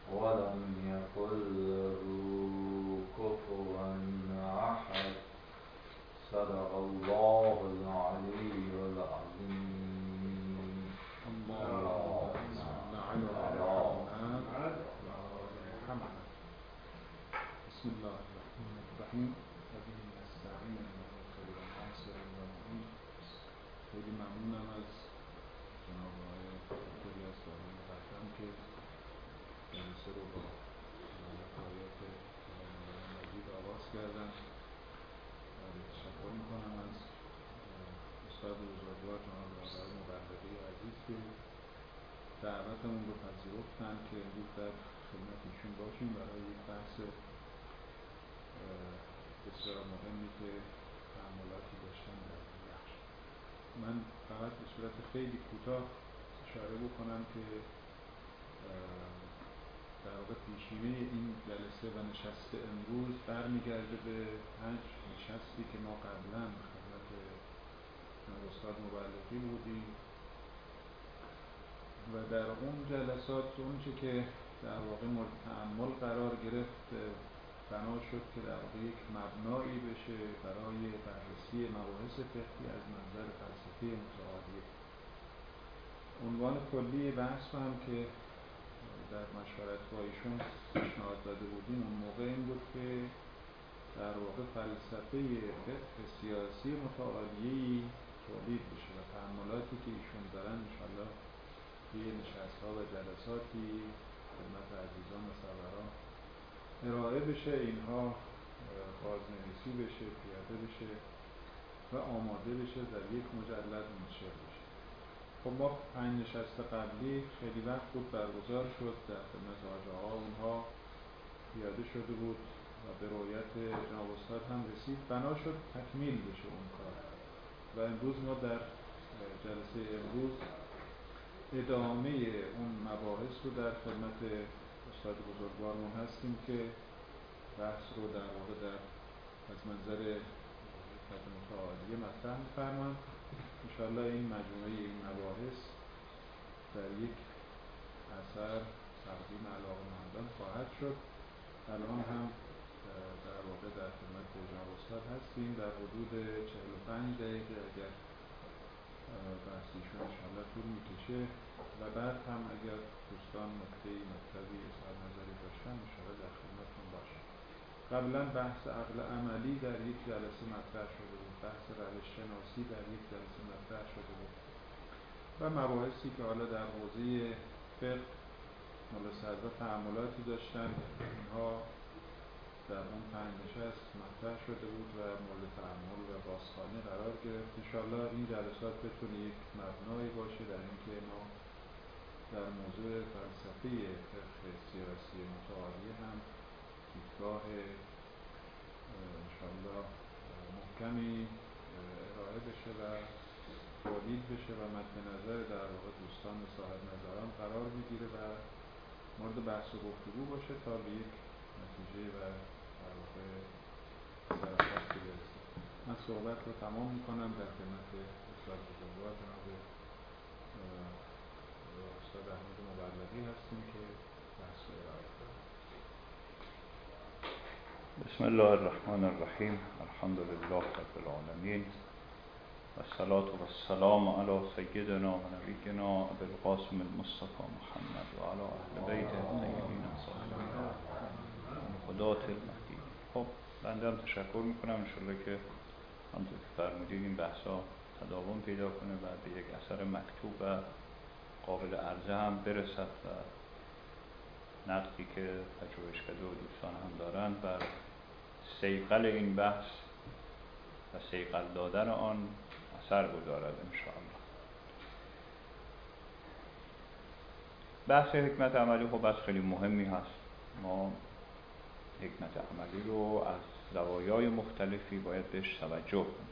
ولم يكن له كفوا أحد. صدق الله العلي العظيم. اللهم صل على محمد. بسم الله الرحمن الرحیم. و به نستعین انه خیر ناصر و معین. خیلی ممنونم از جناب آقای دکتر یزدانی مقدم که جلسه رو با روایت آیات کلام مجید آغاز کردن. تشکر میکنم از استاد بزرگوار جناب آقای مبلغی عزیز که دعوتمون رو پذیرفتن که امروز در خدمت ایشون باشیم برای یک بحث بسیار مهمی که تأملاتی داشتن در این بخش. من فقط به صورت خیلی کوتاه اشاره بکنم که در واقع پیشینه این جلسه و نشست امروز برمیگرده به 5 نشستی که ما قبلا خدمت استاد مبلغی بودیم و در اون جلسات اونچه که در واقع مورد تأمل قرار گرفت بنا شد که در واقع یک مبنایی بشه برای بررسی مباحث فقهی از منظر فلسفه متعالیه. عنوان کلی بحث هم که در مشورت با ایشون پیشنهاد داده بودیم اون موقع این بود که در واقع فلسفه فقه سیاسی متعالیه‌ای تولید بشه و تأملاتی که ایشون دارن انشاءالله توی نشست‌ها و جلساتی خدمت عزیزان و سروران ارائه بشه، اینها بازنویسی بشه، پیاده بشه و آماده بشه در یک مجلد منتشر بشه. خب ما 5 نشست قبلی خیلی وقت بود برگزار شد در خدمت آقاها، اونها پیاده شده بود و به رؤیت جناب استاد هم رسید، بنا شد تکمیل بشه اون کار و امروز ما در جلسه امروز ادامه اون مباحث رو در خدمت استاد بزرگوارمون هستیم که بحث رو در واقع از منظر حکمت متعالیه مطرح می‌فرمایند. انشاءالله این مجموعه این مباحث در یک اثر تقدیم علاقه‌مندان خواهد شد. الان هم در واقع در خدمت جناب استاد هستیم در حدود 45 دقیقه اگر بحثیشون انشاءالله طول میکشه و بعد هم اگر دوستان نکته‌ای مطلبی اظهار نظری داشتن انشاءالله در خدمتتون باشم. قبلا بحث عقل عملی در یک جلسه مطرح شده بود، بحث روش شناسی در یک جلسه مطرح شده بود و مباحثی که حالا در حوزه فقه ملحظات و تأملاتی داشتن اینها در اون 5 نشست مطرح شده بود و مورد تأمل و بازخوانی قرار گرفت. انشاءالله این جلسات بتونه یک مبنایی باشه در اینکه ما در موضوع فلسفه فقه سیاسی متعالیه هم دیدگاه انشاءالله محکمی ارائه بشه و تولید بشه و مد نظر در واقع دوستان و صاحب نظران قرار بگیره و مورد بحث و گفتگو باشه تا به یک نتیجه و در واقع سرخواستی برسه. من صحبت رو تمام میکنم در خدمت استاد بزرگوار جناب استاد احمد مبلغی هستیم که بحث رو ارائه کنم. بسم الله الرحمن الرحیم. الحمد لله رب العالمین و الصلاة و السلام علی سیدنا و نبینا ابی القاسم المصطفى محمد و علی اهل بیته الطیبین الطاهرین خدات المهدی. خب بنده هم تشکر میکنم انشالله که همونطور که فرمودید این بحثا تداوم پیدا کنه و به یک اثر مکتوب و قابل عرضه هم برسد و نقدی که پژوهشکده و دوستان هم دارن بر صیقل این بحث و صیقل دادن آن اثر گذارد انشاءالله. بحث حکمت عملی خب بحث خیلی مهمی هست. ما حکمت عملی رو از زوایای مختلفی باید بهش توجه کنیم،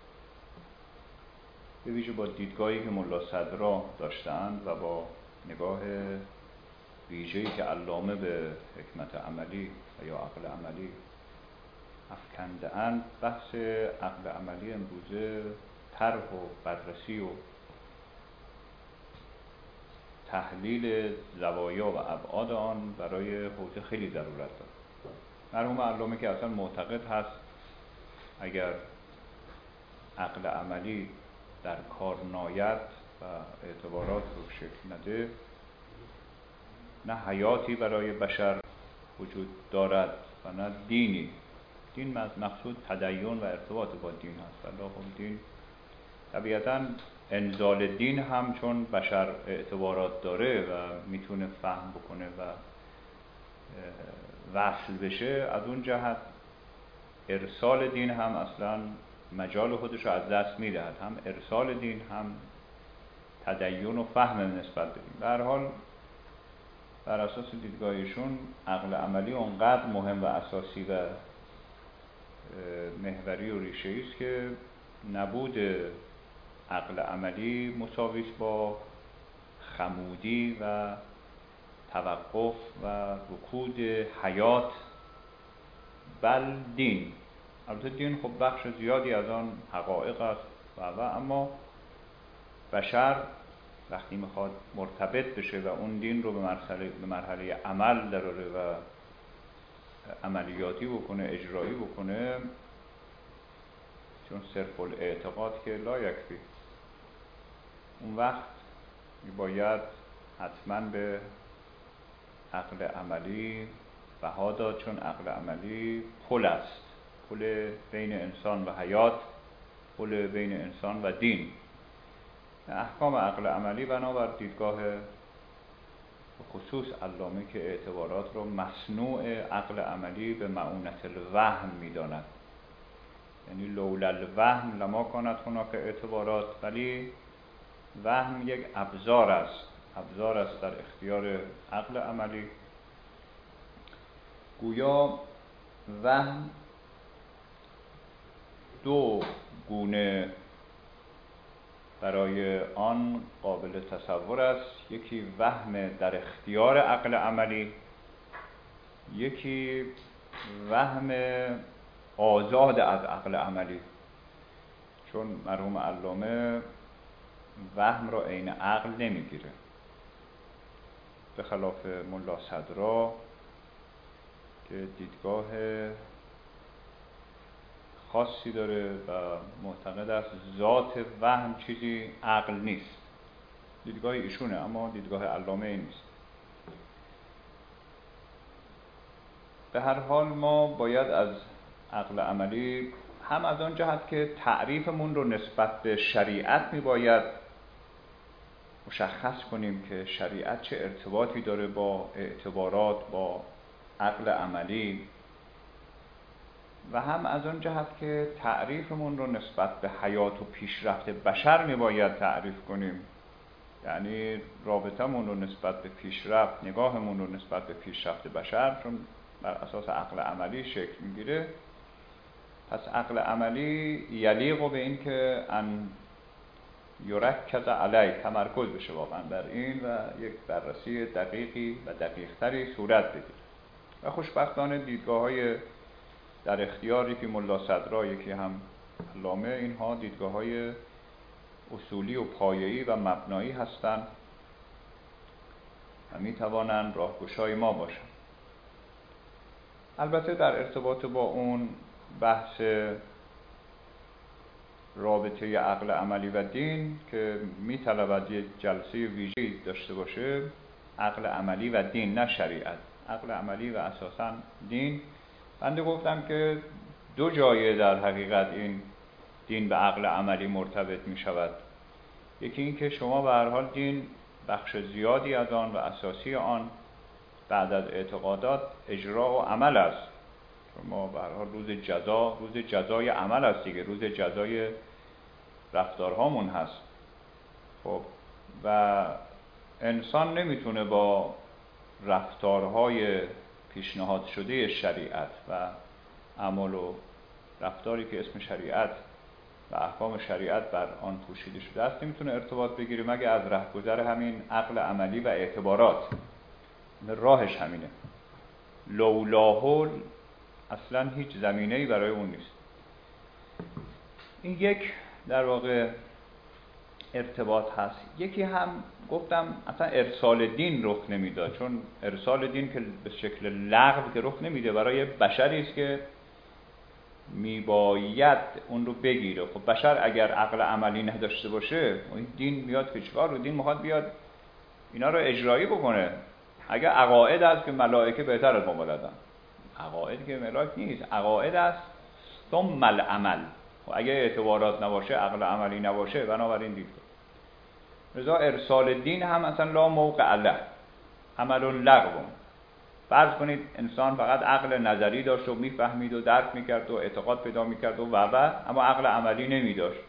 به ویژه با دیدگاهی که ملا صدرا داشتند و با نگاه ویژه‌ای که علامه به حکمت عملی و یا عقل عملی افکنده اند. بحث عقل عملی امروزه طرح و بررسی و تحلیل زوایا و ابعاد آن برای حوزه خیلی ضرورت داره. مرحوم علامه که اصلا معتقد هست اگر عقل عملی در کار ناید و اعتبارات رو شکل نده، نه حیاتی برای بشر وجود دارد و نه دینی. دین مقصود تدین و ارتباط با دین هست. الله دین طبیعتاً انزال دین هم چون بشر اعتبارات داره و میتونه فهم بکنه و وصل بشه، از اون جهت ارسال دین هم اصلا مجال خودش رو از دست میدهد، هم ارسال دین هم تدین و فهم نسبت به دین. به هر حال بر اساس دیدگاه ایشون عقل عملی اونقدر مهم و اساسی و محوری و ریشه‌ای است که نبود عقل عملی مساوی است با خمودی و توقف و رکود حیات، بل دین. البته دین خب بخش زیادی از آن حقایق است و اما بشر وقتی میخواد مرتبط بشه و اون دین رو به مرحله عمل دراره و عملیاتی بکنه، اجرایی بکنه، چون صرف الاعتقاد که لا یکفی، اون وقت باید حتما به عقل عملی بها داد، چون عقل عملی پل است، پل بین انسان و حیات، پل بین انسان و دین. احکام عقل عملی بنابر دیدگاه خصوص علامه که اعتبارات رو مصنوع عقل عملی به معونت الوهم می‌داند، یعنی لولا الوهم لما کانت هناک اعتبارات، ولی وهم یک ابزار است در اختیار عقل عملی. گویا وهم دو گونه برای آن قابل تصور است، یکی وهم در اختیار عقل عملی، یکی وهم آزاد از عقل عملی. چون مرحوم علامه وهم را عین عقل نمیگیره، به خلاف ملا صدرا که دیدگاه خاصی داره و معتقد است ذات وهم چیزی عقل نیست. دیدگاه ایشونه، اما دیدگاه علامه این نیست. به هر حال ما باید از عقل عملی هم از آن جهت که تعریفمون رو نسبت به شریعت میباید مشخص کنیم که شریعت چه ارتباطی داره با اعتبارات، با عقل عملی، و هم از آن جهت که تعریفمون رو نسبت به حیات و پیشرفت بشر میباید تعریف کنیم، یعنی رابطمون رو نسبت به پیشرفت، نگاهمون رو نسبت به پیشرفت بشر، چون بر اساس عقل عملی شکل میگیره. پس عقل عملی یلیق به این که ان یرکز علی، تمرکز بشه واقعا بر این و یک بررسی دقیقی و دقیقتری صورت بگیره. و خوشبختانه دیدگاه‌های در اختیار یکی ملا صدرا، یکی هم علامه، اینها دیدگاه‌های اصولی و پایه‌ای و مبنایی هستند و میتوانند راهگشای ما باشند. البته در ارتباط با اون بحث رابطه عقل عملی و دین که میطلبد یک جلسه ویژه‌ای داشته باشه، عقل عملی و دین نه شریعت، عقل عملی و اساساً دین. بنده گفتم که دو جایه در حقیقت این دین به عقل عملی مرتبط می شود. یکی این که شما به هر حال دین بخش زیادی از آن و اساسی آن بعد از اعتقادات اجرا و عمل است. شما به هر حال روز جزای عمل است دیگه، روز جزای رفتارهامون هست. خب و انسان نمیتونه با رفتارهای پیشنهاد شده شریعت و اعمال و رفتاری که اسم شریعت و احکام شریعت بر آن پوشیده شده است نمیتونه ارتباط بگیره مگه از رهگذر همین عقل عملی و اعتبارات. راهش همینه، لولاه اصلا هیچ زمینه‌ای برای اون نیست. این یک در واقع ارتباط هست. یکی هم گفتم اصلا ارسال دین رخ نمیداد، چون ارسال دین که به شکل لغو که رخ نمیده، برای بشری است که میباید اون رو بگیره. خب بشر اگر عقل عملی نداشته باشه، این دین میاد که چیکار رو؟ دین میخواد بیاد اینا رو اجرایی بکنه. اگر عقاید است که ملائکه بهتر از ما بلدن، عقاید که ملاک نیست، عقاید است ثم العمل. و اگر اعتبارات نباشه، عقل عملی نباشه، بنابراین دید. رضا ارسال دین هم اصلا لا موقع له، عمل لغو. فرض کنید انسان فقط عقل نظری داشت و میفهمید و درک میکرد و اعتقاد پیدا میکرد و اما عقل عملی نمیداشت.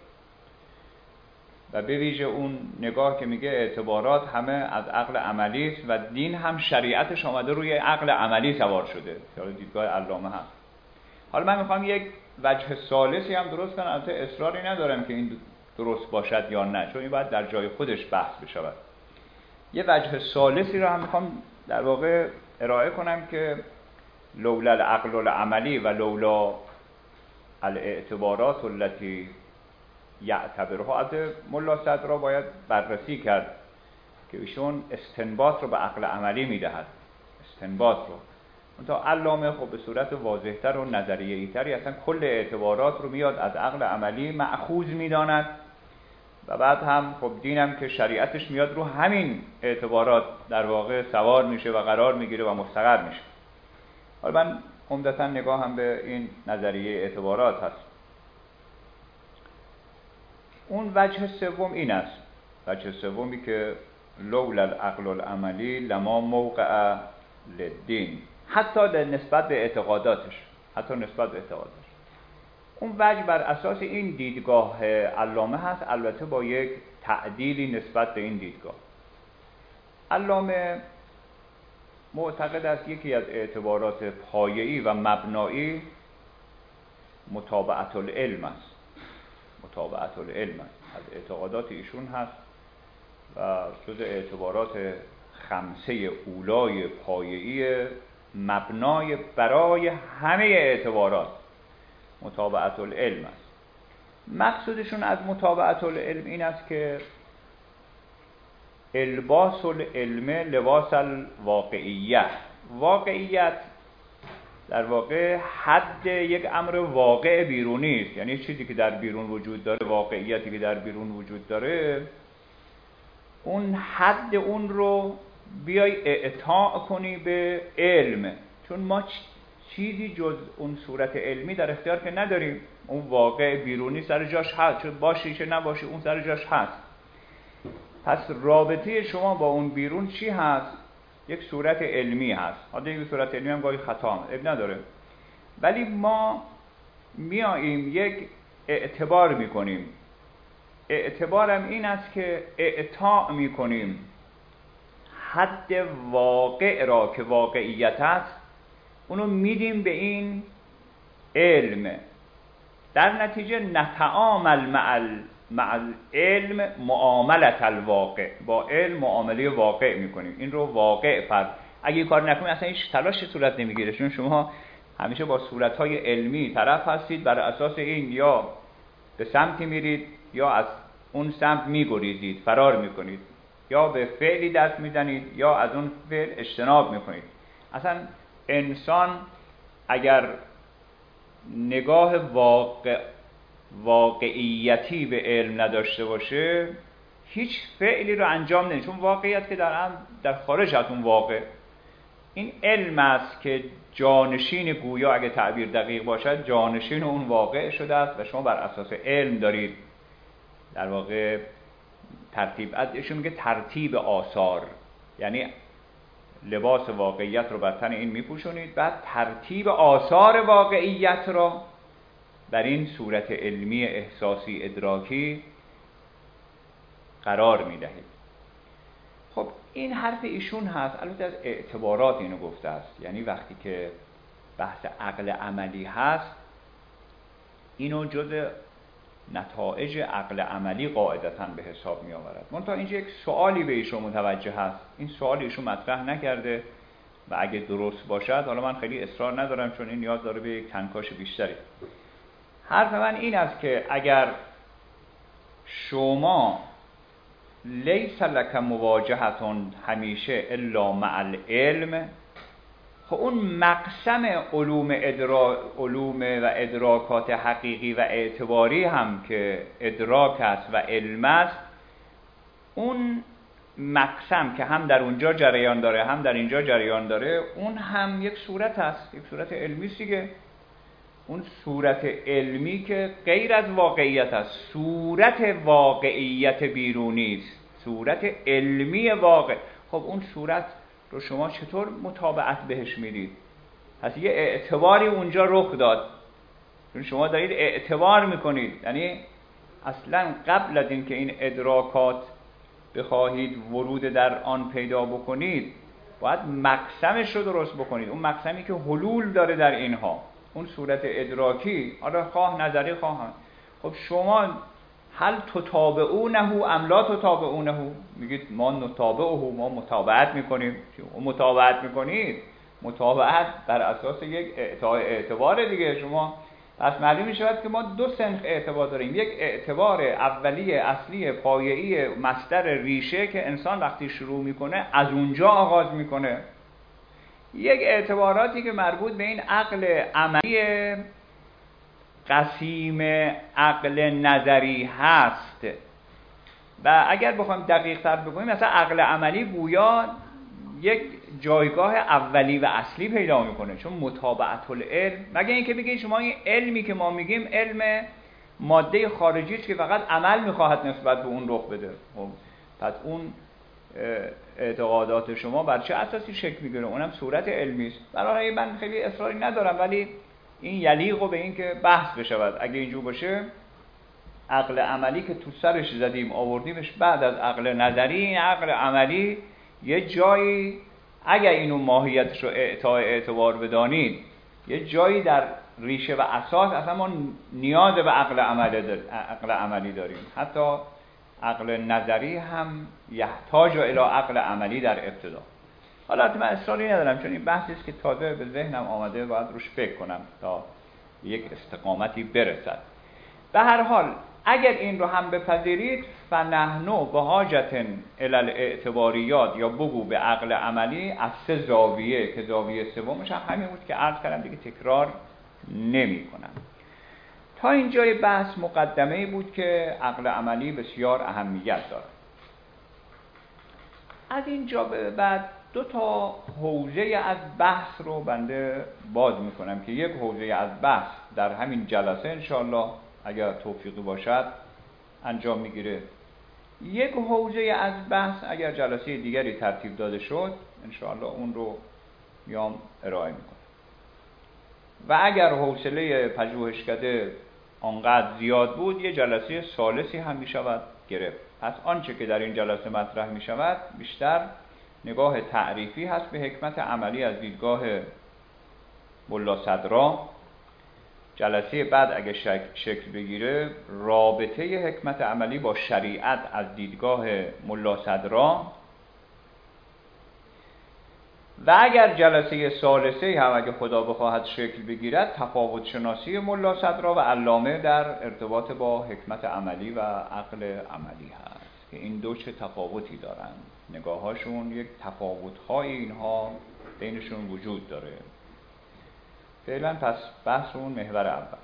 و به ویژه اون نگاه که میگه اعتبارات همه از عقل عملی است و دین هم شریعتش آمده روی عقل عملی سوار شده. حالا دیدگاه علامه هست. حالا من میخوام یک وجه ثالثی هم درست کنم، البته اصراری ندارم که این درست باشد یا نه، چون این باید در جای خودش بحث بشود. یه وجه ثالثی رو هم میخوام در واقع ارائه کنم که لولا العقل العملی و لولا الاعتبارات التي یعتبرها. از ملا صدرا باید بررسی کرد که ایشون استنباط رو به عقل عملی میدهد، استنباط رو. تا علامه خب به صورت واضح‌تر و نظریه‌ای تری اصلا کل اعتبارات رو میاد از عقل عملی مأخوذ میداند و بعد هم خب دینم که شریعتش میاد رو همین اعتبارات در واقع سوار میشه و قرار میگیره و مستقر میشه. حالا من عمدتاً نگاهم به این نظریه اعتبارات هست. اون وجه سوم این است، وجه سومی که لولا العقل العملی لما موقع للدین، حتی نسبت به اعتقاداتش، حتی نسبت به اعتقاداتش. اون وجه بر اساس این دیدگاه علامه هست، البته با یک تعدیلی نسبت به این دیدگاه. علامه معتقد است یکی از اعتبارات پایه‌ای و مبنایی متابعت العلم است. متابعت العلم است، از اعتقادات ایشون هست و جز اعتبارات خمسه اولای پایه‌ای مبنای برای همه اعتبارات متابعت العلم است. مقصودشون از متابعت العلم این است که الباس العلم لباس الواقعیت. واقعیت در واقع حد یک امر واقع بیرونی است، یعنی چیزی که در بیرون وجود داره، واقعیتی که در بیرون وجود داره، اون حد اون رو بیای اعطا کنی به علم، چون ما چیزی جز اون صورت علمی در اختیار که نداریم. اون واقع بیرونی سر جاش هست، چون باشی چه نباشی اون سر جاش هست. پس رابطه شما با اون بیرون چی هست؟ یک صورت علمی هست. حالا یک صورت علمی هم گاهی خطا هم اب نداره، ولی ما میاییم یک اعتبار میکنیم. اعتبارم این است که اعطا میکنیم حد واقع را که واقعیت است، اونو میدیم به این علم. در نتیجه نتعامل مع العلم معاملت الواقع، با علم معامله واقع میکنیم. این رو واقع فرض. اگه کار نکنیم اصلا هیچ تلاشی صورت نمیگیره، چون شما همیشه با صورتهای علمی طرف هستید، بر اساس این یا به سمتی میرید یا از اون سمت میگریزید، فرار میکنید، یا به فعلی دست میزنید یا از اون فعل اجتناب میکنید. اصلا انسان اگر نگاه واقعیتی به علم نداشته باشه، هیچ فعلی رو انجام نمیده، چون واقعیت که در خارج از اون واقع. این علم است که جانشین گویا، اگه تعبیر دقیق باشد، جانشین اون واقع شده است و شما بر اساس علم دارید در واقع ترتیب. ایشون میگه ترتیب آثار، یعنی لباس واقعیت رو بر تن این میپوشونید، بعد ترتیب آثار واقعیت را در این صورت علمی احساسی ادراکی قرار میدهید. خب این حرف ایشون هست. البته از اعتبارات اینو گفته است، یعنی وقتی که بحث عقل عملی هست، اینو جز نتایج عقل عملی قاعدتاً به حساب می آورد. منتها اینجا یک سوالی به ایشون متوجه هست. این سوال ایشون مطرح نکرده و اگه درست باشد، حالا من خیلی اصرار ندارم چون این نیاز داره به یک کنکاش بیشتری. حرف من این است که اگر شما لیس لک مواجهتون همیشه الا مع العلم. خب اون مقسم علوم و ادراکات حقیقی و اعتباری هم که ادراک است و علم است، اون مقسم که هم در اونجا جریان داره هم در اینجا جریان داره، اون هم یک صورت است، یک صورت علمی است دیگه. اون صورت علمی که غیر از واقعیت است، صورت واقعیت بیرونی است، صورت علمی واقع. خب اون صورت رو شما چطور متابعت بهش میدید؟ پس یه اعتباری اونجا رخ داد، چون شما دارید اعتبار میکنید. یعنی اصلا قبل از اینکه این ادراکات بخواهید ورود در آن پیدا بکنید، باید مقسمش رو درست بکنید. اون مقسمی که حلول داره در اینها، اون صورت ادراکی، آره خواه نظری خواه هم. خب شما هل تتابعونه ام لا تتابعونه؟ میگید ما نتابعه، ما متابعت میکنیم. متابعت میکنید، متابعت بر اساس یک اعتبار دیگه. شما پس معلوم میشود که ما دو صنف اعتبار داریم. یک اعتبار اولی، اصلی، پایه‌ای، مصدر، ریشه که انسان وقتی شروع میکنه از اونجا آغاز میکنه. یک اعتباراتی که مربوط به این عقل عملی قسیم عقل نظری هست. و اگر بخوایم دقیق تر بگوییم، مثلا عقل عملی گویا یک جایگاه اولی و اصلی پیدا میکنه، چون متابعت العلم، مگه اینکه بگید شما این علمی که ما میگیم علم ماده خارجی است که فقط عمل میخواهد نسبت به اون رخ بده. پس اون اعتقادات شما بر چه اساسی شکل میگیره؟ اونم صورت علمی است. برای من خیلی اصراری ندارم، ولی این یلیق به این که بحث بشود. اگه اینجور باشه، عقل عملی که تو سرش زدیم آوردیمش بعد از عقل نظری، این عقل عملی یه جایی، اگر اینو ماهیتش رو اعتبار بدانید، یه جایی در ریشه و اساس اصلا ما نیاز به عقل عملی داریم. حتی عقل نظری هم یحتاج الی عقل عملی در ابتدا. حالا من اصراری ندارم، چون این بحثی است که تازه به ذهنم آمده، باید روش فکر کنم تا یک استقامتی برسد. به هر حال اگر این رو هم بپذیرید، فنحنو بحاجت الی الاعتباریات، یا بگو به عقل عملی، از سه زاویه که زاویه سومش هم همین بود که عرض کردم، دیگه تکرار نمی کنم. تا اینجای بحث مقدمه‌ای بود که عقل عملی بسیار اهمیت دارد. از اینجا به بعد دو تا حوزه از بحث رو بنده باز میکنم که یک حوزه از بحث در همین جلسه انشاءالله اگر توفیقی باشد انجام میگیره. یک حوزه از بحث اگر جلسه دیگری ترتیب داده شد انشاءالله اون رو میام ارائه میکنم. و اگر حوصله پژوهشکده آنقدر زیاد بود، یه جلسه ثالثی هم میشود گرفت. پس آنچه که در این جلسه مطرح میشود بیشتر نگاه تعریفی هست به حکمت عملی از دیدگاه ملا صدرا. جلسه بعد اگه شکل بگیره، رابطه حکمت عملی با شریعت از دیدگاه ملا صدرا. و اگر جلسه ثالثه هم اگه خدا بخواهد شکل بگیرد، تفاوت شناسی ملا صدرا و علامه در ارتباط با حکمت عملی و عقل عملی هست که این دو چه تفاوتی دارن، نگاهاشون یک تفاوت‌های اینها بینشون وجود داره. فعلا پس بحث اون محور اول.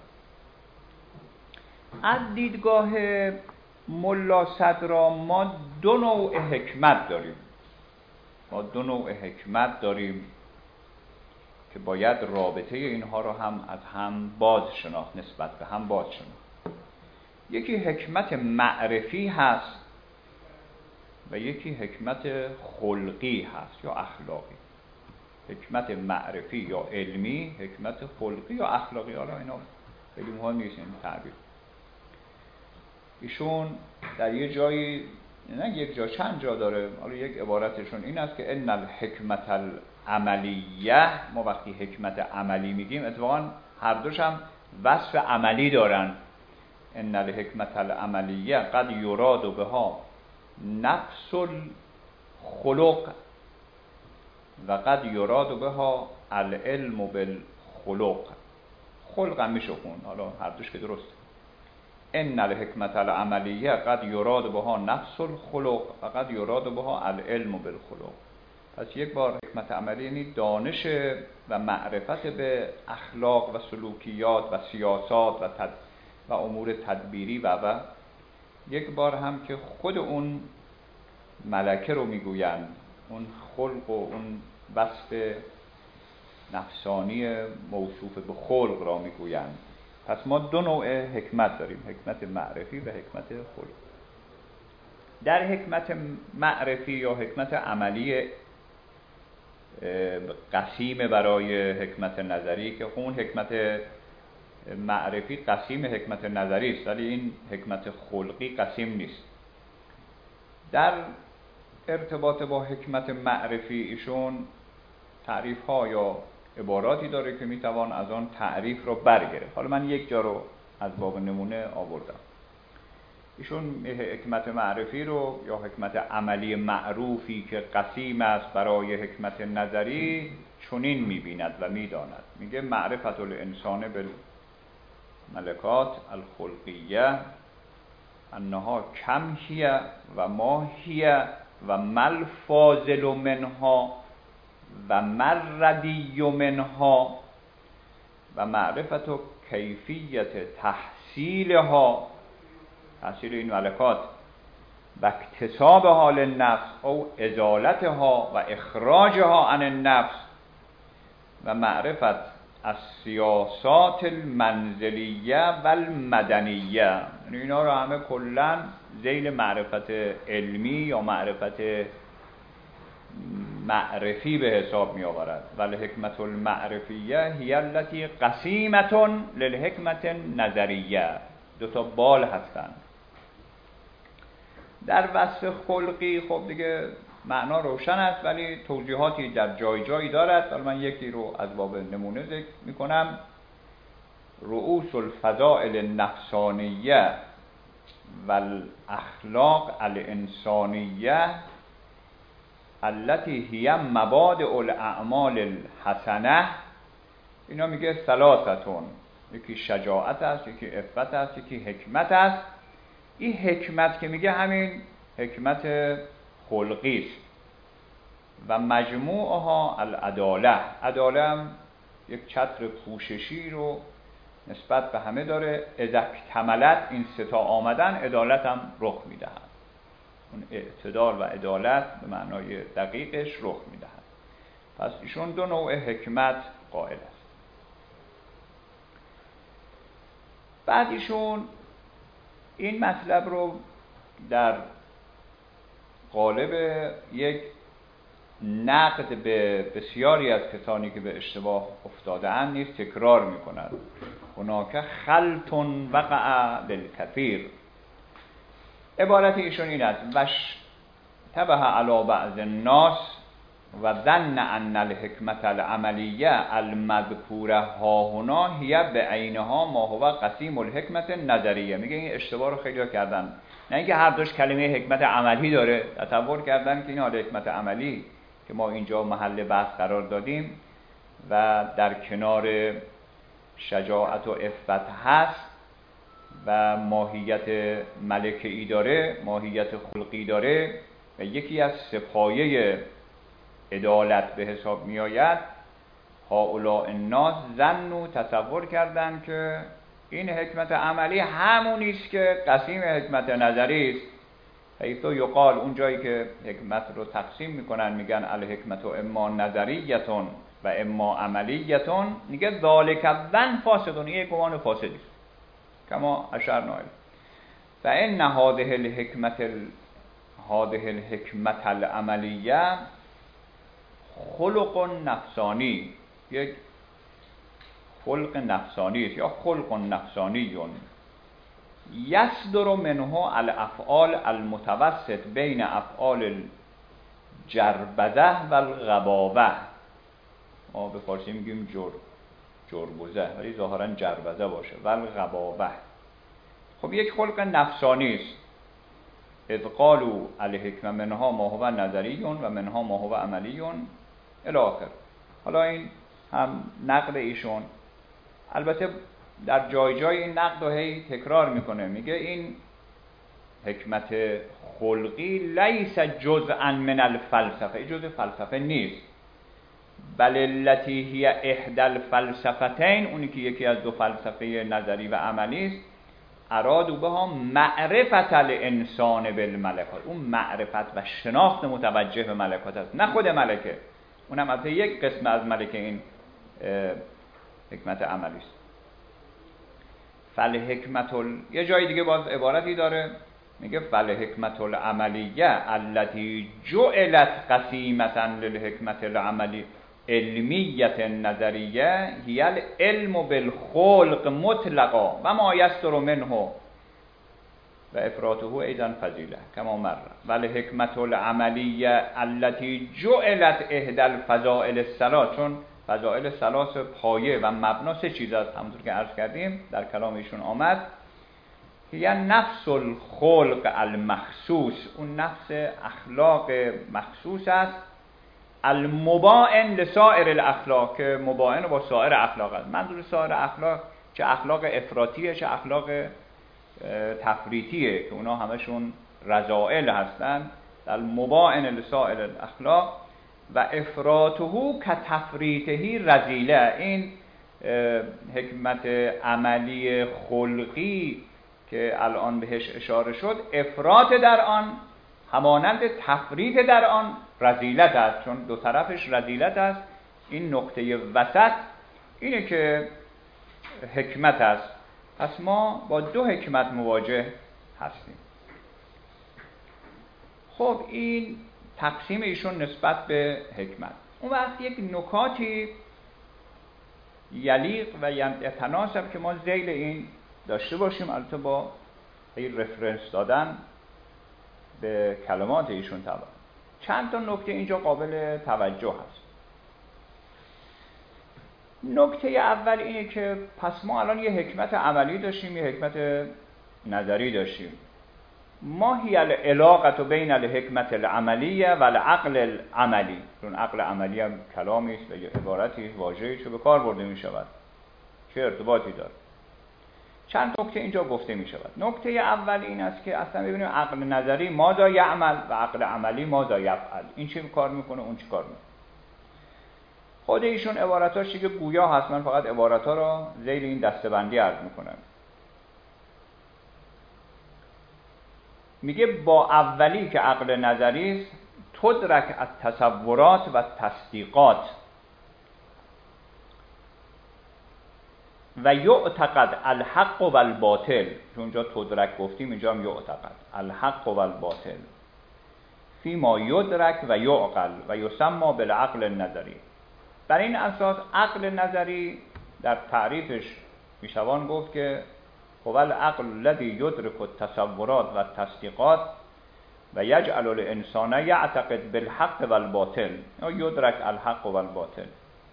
از دیدگاه ملا صدرا ما دو نوع حکمت داریم. ما دو نوع حکمت داریم که باید رابطه اینها رو هم از هم باز شناخت، نسبت به هم باز شناخت. یکی حکمت معرفی هست و یکی حکمت خلقی هست یا اخلاقی. حکمت معرفی یا علمی، حکمت خلقی یا اخلاقی. حالا اینا خیلی مهم نیست این تعبیر. ایشون در یه جایی، نه یک جا، چند جا داره، حالا یک عبارتشون این است که ان الحکمت العملیه، ما وقتی حکمت عملی میگیم اتفاقا هر دوش هم وصف عملی دارن. ان الحکمت العملیه قد یراد بها نفس الخلق و قد یراد بها العلم بالخلق. خلق هم میشه خون، حالا هر دوش که درست. ان الحکمت العملیه قد یراد بها نفس الخلق و قد یراد بها العلم بالخلق. پس یک بار حکمت عملی یعنی دانش و معرفت به اخلاق و سلوکیات و سیاسات و امور تدبیری و یک بار هم که خود اون ملکه رو میگویند، اون خلق و اون وصف نفسانی موصوف به خلق را میگویند. پس ما دو نوع حکمت داریم، حکمت معرفی و حکمت خلق. در حکمت معرفی یا حکمت عملی قسیم برای حکمت نظری، که اون حکمت معرفی قسیم حکمت نظری است ولی این حکمت خلقی قسیم نیست. در ارتباط با حکمت معرفی ایشون تعریف ها یا عباراتی داره که میتوان از آن تعریف رو برگرفت. حالا من یک جا رو از باب نمونه آوردم. ایشون حکمت معرفی رو یا حکمت عملی معروفی که قسیم است برای حکمت نظری چنین میبیند و میداند. میگه معرفت الانسان بالملکات الخلقیه انها کم هی و ما هی و مل فاضل منها و مردی منها و معرفت و کیفیت تحصیلها، تحصیل این ملکات، و اکتسابها للنفس او ازالتها و اخراجها عن النفس و معرفت از سیاسات المنزلیه و المدنیه. اینا رو همه کلن ذیل معرفت علمی یا معرفت معرفی به حساب می آورد. ولی حکمت المعرفیه هی التی قسیمتون للحکمت نظریه. دو تا بال هستند. در وصف خلقی خب دیگه معنا روشن است ولی توضیحاتی در جای جایی دارد. حالا من یکی رو از باب نمونه ذکر می کنم. رؤوس الفضائل النفسانیه و الاخلاق الانسانیه التي هي مبادئ الاعمال الحسنه. اینا میگه ثلاثتون، یکی شجاعت است، یکی عفت است، یکی حکمت است. این حکمت که میگه همین حکمت خلقی است و مجموعها العداله. عداله هم یک چتر پوششی رو نسبت به همه داره. اذا اکتملت، این ستا آمدن، عدالت هم رخ میدهد. اون اعتدال و عدالت به معنای دقیقش رخ میدهد. پس ایشون دو نوع حکمت قائل است. بعد ایشون این مطلب رو در قالب یک نقد به بسیاری از کسانی که به اشتباه افتاده اند نیز تکرار می‌کند. هناک خلط وقع للکثیر. عبارت ایشون این است: واشتبه علی بعض الناس و ظن ان الحکمت العملیه المذکوره ها هنا هی بعینها ما هو قسیم الحکمت نظریه. میگه این اشتباه رو خیلی‌ها کردن، نه اینکه هر دوش کلمه حکمت عملی داره، تصور کردن که این حال حکمت عملی که ما اینجا محل بحث قرار دادیم و در کنار شجاعت و عفت هست و ماهیت ملکه‌ای داره، ماهیت خلقی داره و یکی از سپایه عدالت به حساب می آید. هؤلاء الناس ظنوا، تصور کردن که این حکمت عملی همونی است که قسیم حکمت نظری است. حیث یقال، اون جایی که حکمت رو تقسیم میکنن میگن الحکمت اما نظریتون و اما عملیتون، میگه ذالک الظن فاسدون، این گمان فاسدی است کما اشرنا الیه. فان هذه الحکمت العملیه خلق نفسانی، یک خلق نفسانی است یا خلق نفسانیون یصدر منه الافعال المتوسط بین افعال الجربذه و الغباوه. ما به فارسی میگیم جربوزه ولی ظاهرا جربذه باشه و الغباوه. خب یک خلق نفسانی است. اذ قالوا الحکمه منها ما هو نظریون و منها ما هو عملیون الی آخر. حالا این هم نقل ایشون. البته در جای جای این نقد رو هی تکرار میکنه، میگه این حکمت خلقی لیس جزءا من الفلسفه، جزء فلسفه نیست، بل التي هی احدى الفلسفتین، اونی که یکی از دو فلسفه نظری و عملی است، ارادوا بها معرفت الانسان بالملکات، اون معرفت و شناخت متوجه به ملکات است، نه خود ملکه، اونم البته یک قسم از ملکه این حکمت عملی است. یه جای دیگه باز عبارتی داره، میگه فالحکمت العملیه التي جعلت قسیمة للحکمت العملی علمیت نظریه هی العلم بالخلق مطلقا و ما یستر منه و افراطه ایضا فضیله کما مر. والحکمت العملیه التي جعلت احدى الفضائل الثلاث، چون فضائل ثلاث پایه و مبنا سه چیز است، همونطور که عرض کردیم در کلام ایشون آمد، هی نفس الخلق المخصوص، اون نفس اخلاق مخصوص است، المباین لسائر الاخلاق، که مباین با سایر اخلاق است. منظور سایر اخلاق چه اخلاق افراطیه چه اخلاق تفریطیه، که اونا همشون رذائل هستن. المباین لسائر الاخلاق و افراطه کتفریطه رذیله، این حکمت عملی خلقی که الان بهش اشاره شد، افراط در آن همانند تفریط در آن رذیلت است، چون دو طرفش رذیلت است. این نقطه وسط اینه که حکمت است. پس ما با دو حکمت مواجه هستیم. خب این تقسیم ایشون نسبت به حکمت. اون وقت یک نکاتی یلیق و یتناسب که ما ذیل این داشته باشیم، البته با این رفرنس دادن به کلمات ایشون طبعا. چند تا نکته اینجا قابل توجه هست. نکته اول اینه که پس ما الان یه حکمت عملی داشتیم، یه حکمت نظری داشتیم. ما هی العلاقه بین الحکمت العملیه و العقل العملی، چون عقل عملی هم کلامی است و یه عبارتی واژه‌ای که به کار برده می شود، چه ارتباطی داره. چند نکته اینجا گفته می شود. نکته اول این است که اصلا ببینیم عقل نظری ماذا یعمل و عقل عملی ماذا یفعل، این چه کار میکنه اون چه کار میکنه. خود ایشون عباراتاش که گویا هست، من فقط عباراتها را ذیل این دسته‌بندی عرض میکنم. میگه با اولی که عقل نظری است تدرک التصورات و تصدیقات و یعتقد الحق و الباطل، چون اونجا تدرک گفتیم اینجا هم یعتقد الحق و الباطل فی ما یدرک و یعقل و یسمى بالعقل النظری. بر این اساس عقل نظری در تعریفش میشوان گفت که هو العقل الذی یدرک التصورات و التصدیقات و یجعل الانسان یعتقد بالحق و الباطل یا یدرک الحق و الباطل.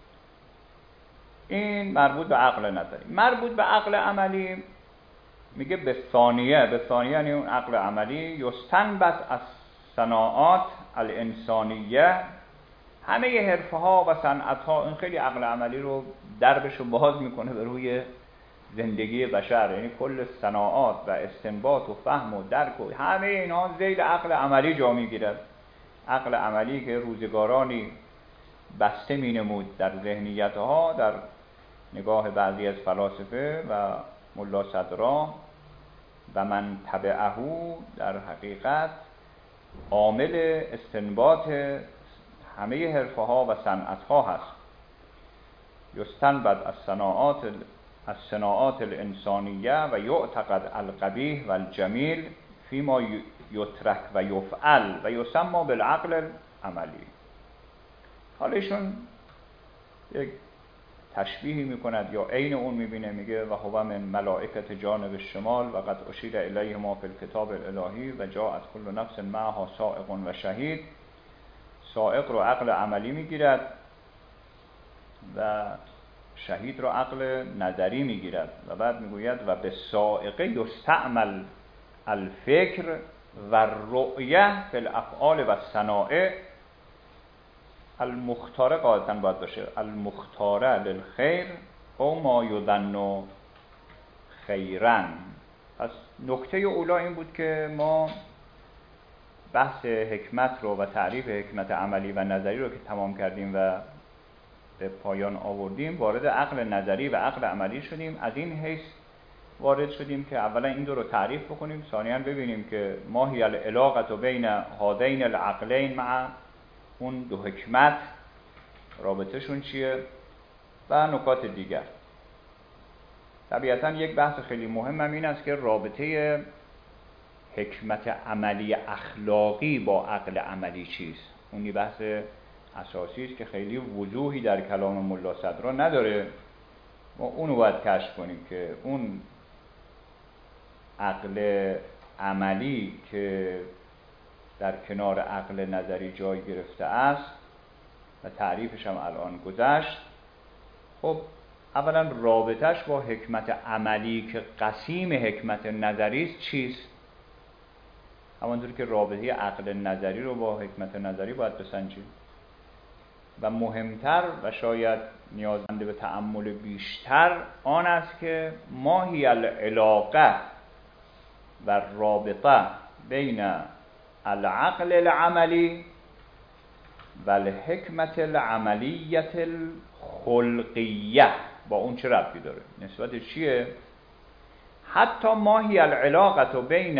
این مربوط به عقل نظری. مربوط به عقل عملی میگه به ثانیه یعنی اون عقل عملی یستنبط از صناعات الانسانیه، همه حرفه ها و صنعت ها. این خیلی عقل عملی رو دربش رو باز میکنه به روی زندگی بشر، یعنی کل صناعات و استنباط و فهم و درک و همه اینها ذیل عقل عملی جا میگیرد. عقل عملی که روزگارانی بسته مینمود در ذهنیت ها، در نگاه بعضی از فلاسفه و ملا صدرا و من تبعه، در حقیقت عامل استنباط همه حرفه ها و صنعت ها هست. یستنبط از صناعات الانسانیه و یعتقد القبیح و الجمیل فیما یترک و یفعل و یسمى بالعقل العملی. حالا ایشون یک تشبیهی میکند یا عین اون میبینه، میگه و هو من ملائکت جانب الشمال و قد اشیر الیه ما فی الکتاب الالهی و جاءت کل نفس معها سائق و شهید. سائق رو عقل عملی میگیرد و شهید رو عقل نظری میگیرد و بعد میگوید و به سائقه یستعمل الفکر و الرؤیه فی الافعال و الصنائع المختاره، قاعدتاً باید باشه المختاره للخیر او ما یظن خیرا. پس نکته اولا این بود که ما بحث حکمت رو و تعریف حکمت عملی و نظری رو که تمام کردیم و به پایان آوردیم، وارد عقل نظری و عقل عملی شدیم. از این حیث وارد شدیم که اولا این دو رو تعریف بکنیم، ثانیاً ببینیم که ما هی العلاقه بین هذین العقلین مع اون دو حکمت، رابطهشون چیه و نکات دیگر. طبیعتاً یک بحث خیلی مهم این است که رابطه حکمت عملی اخلاقی با عقل عملی چیست. اون یه بحث اساسی است که خیلی وضوحی در کلام ملا صدرا نداره. ما اونو باید کشف کنیم که اون عقل عملی که در کنار عقل نظری جای گرفته است و تعریفش هم الان گذشت، خب اولا رابطش با حکمت عملی که قسیم حکمت نظری است چیست؟ همانطور که رابطه عقل نظری رو با حکمت نظری باید بسنجیم. و مهمتر و شاید نیازمند به تأمل بیشتر آن است که ما هی العلاقه و رابطه بین العقل العملی و الحکمت العملیت الخلقیه، با اون چه ربطی داره؟ نسبت چیه؟ حتی ما هی العلاقه بین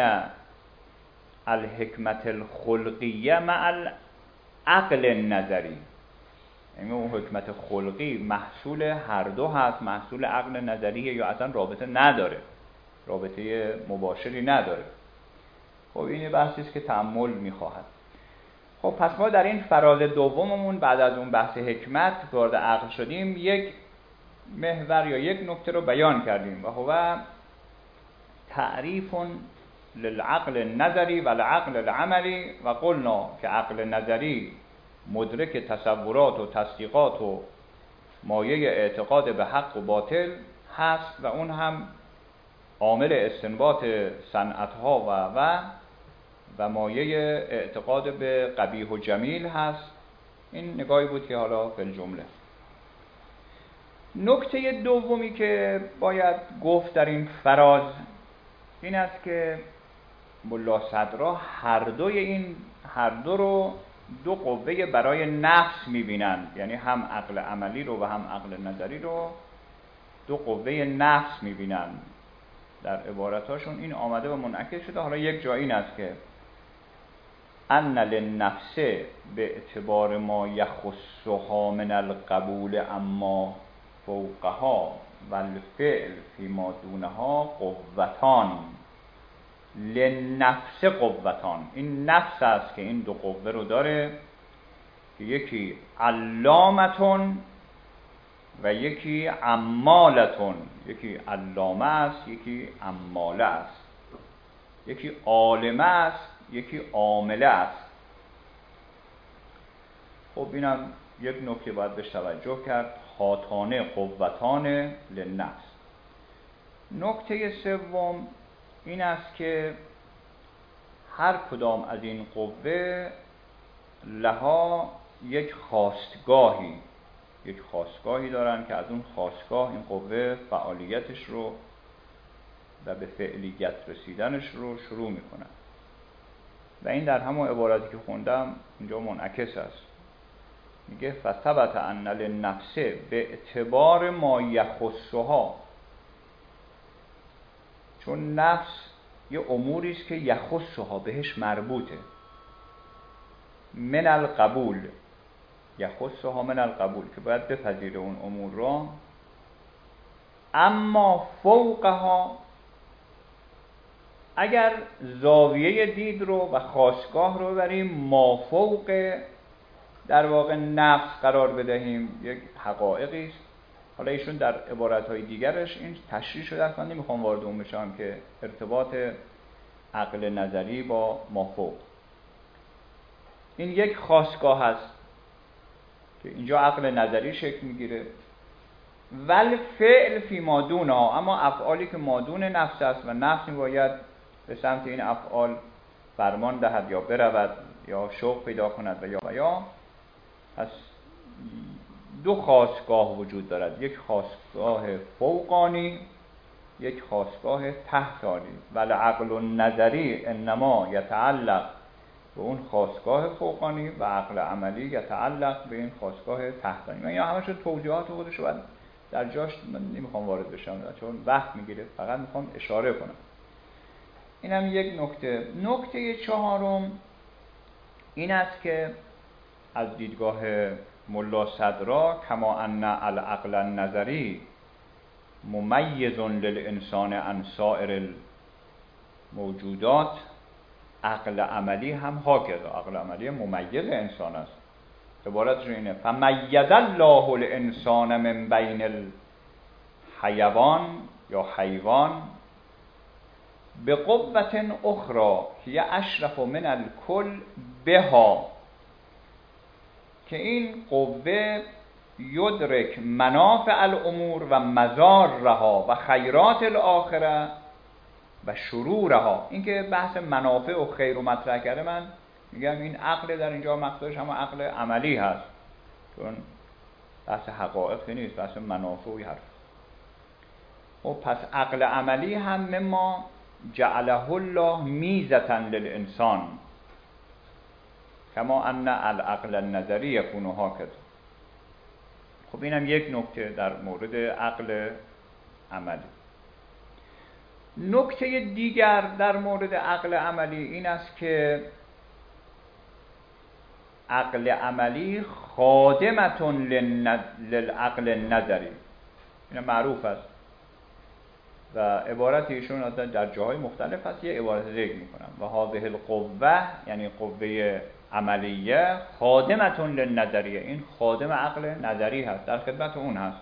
الحکمت الخلقیه مع العقل النظری، یعنی اون حکمت خلقی محصول هر دو هست، محصول عقل نظریه یا اصلا رابطه نداره، رابطه مباشری نداره. خب این بحثی است که تأمل میخواهد. خب پس ما در این فراز دوممون بعد از اون بحث حکمت وارد عقل شدیم، یک محور یا یک نکته رو بیان کردیم و هو تعریف للعقل النظری و العقل العملی. و قلنا که عقل نظری مدرک تصورات و تصدیقات و مایه اعتقاد به حق و باطل هست و اون هم عامل استنباط صنعتها و مایه اعتقاد به قبیح و جمیل هست. این نگاهی بود که حالا فی الجمله. نکته دومی که باید گفت در این فراز این است که ملا صدرا هر دو رو دو قوه برای نفس میبینند، یعنی هم عقل عملی رو و هم عقل نظری رو دو قوه نفس میبینند. در عبارتاشون این آمده و منعکس شده. حالا یک جایی این است که ان للنفس به اعتبار ما یخصها من القبول اما فوقها و الفعل فیما دونها قوتان. لنفس قوتان، این نفس است که این دو قوه رو داره که یکی علامتون و یکی عمالتون. یکی علامه است، یکی عماله است. یکی عالمه است، یکی عامله است. خب اینم یک نکته باید بهش توجه کرد. هاتان قوتان للنفس. نکته سوم این است که هر کدام از این قوه لها یک خاستگاهی دارن که از اون خاستگاه این قوه فعالیتش رو و به فعلیت رسیدنش رو شروع میکنن و این در همون عبارتی که خوندم اینجا منعکس است. میگه فثبت ان للنفس به اعتبار ما یخصها، چون نفس یه اموری است که یخصها بهش مربوطه. من القبول، یخصها من القبول، که باید بپذیره اون امور را. اما فوقها، اگر زاویه دید رو و خاستگاه رو بریم مافوق در واقع نفس قرار بدهیم، یک حقایقی است. حالا ایشون در عبارت‌های دیگرش این تشریح شده است، من نمیخوام وارد اون بشم، که ارتباط عقل نظری با مافوق، این یک خاستگاه هست که اینجا عقل نظری شکل میگیره. ول فعل فی ما دونها، اما افعالی که مادون نفس است و نفس باید به سمت این افعال فرمان دهد یا برود یا شوق پیدا کند و یا پس دو خاستگاه وجود دارد. یک خاستگاه فوقانی، یک خاستگاه تحتانی، ولی عقل النظری انما یتعلق به اون خاستگاه فوقانی و عقل عملی یتعلق به این خاستگاه تحتانی. من اینا همشون توضیحات خودش رو در جاش من نمیخوام وارد بشم چون وقت میگیره، فقط میخوام اشاره کنم. اینم یک نکته. نکته چهارم این است که از دیدگاه ملا صدرا کما ان العقل النظری ممیز للانسان عن سایر الموجودات، عقل عملی هم هاکذا، عقل عملی ممیز انسان است. عبارتش اینه فمیز الله الانسان من بین الحیوان یا حیوان بقوة اخرى هی اشرف من الکل بها، که این قوه یدرک منافع الامور و مضارها و خیرات الاخره و شرورها. این که بحث منافع و خیر رو مطرح کرده، من میگم این عقل در اینجا مقصودش هم عقل عملی هست، چون بحث حقایق نیست، بحث منافع و حرف. و پس عقل عملی هم مما جعله الله میزة للانسان کما ان العقل النظری یکون هاکذا. خب اینم یک نکته در مورد عقل عملی. نکته دیگر در مورد عقل عملی این است که عقل عملی خادمتون للعقل النظری، این معروف است و عبارت ایشون در جاهای مختلف هست، یه عبارت ذکر میکنم و هذه القوه یعنی قوه عملیه خادمتون للنظریه، این خادم عقل نظری هست، در خدمت اون هست.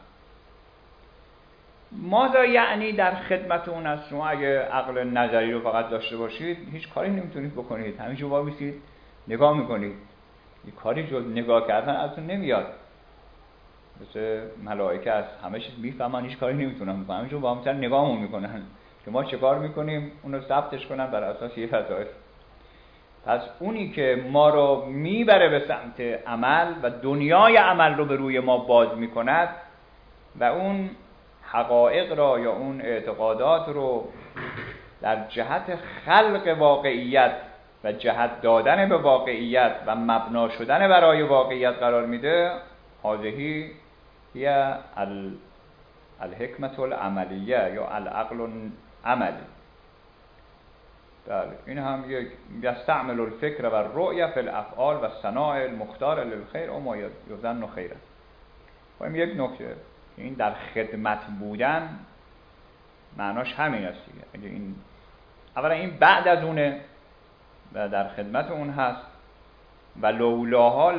ماذا یعنی در خدمت اون هست؟ شما اگه عقل نظری رو فقط داشته باشید هیچ کاری نمیتونید بکنید، همیشه وایسید نگاه میکنید، یه کاری جز نگاه کردن ازتون نمیاد. مثل ملائکه است، همه چیز میفهمن، هیچ کاری نمیتونن بکنن، همیشه با همون نگاهمون میکنن که ما چه کار میکنیم اونو ثبتش کنن بر اساس یه وظایف. پس اونی که ما رو میبره به سمت عمل و دنیای عمل رو به روی ما باز میکند و اون حقایق را یا اون اعتقادات رو در جهت خلق واقعیت و جهت دادن به واقعیت و مبنا شدن برای واقعیت قرار میده، هذه هی الحکمت العملیه یا العقل العملی. بله این هم یک یستعمل الفکر و الرؤیه فی الافعال و الصناع المختار للخیر و ما یظن خیره. و این یک نکته، این در خدمت بودن معناش همین است دیگه. این اولا این بعد از اونه و در خدمت اون هست و لولاها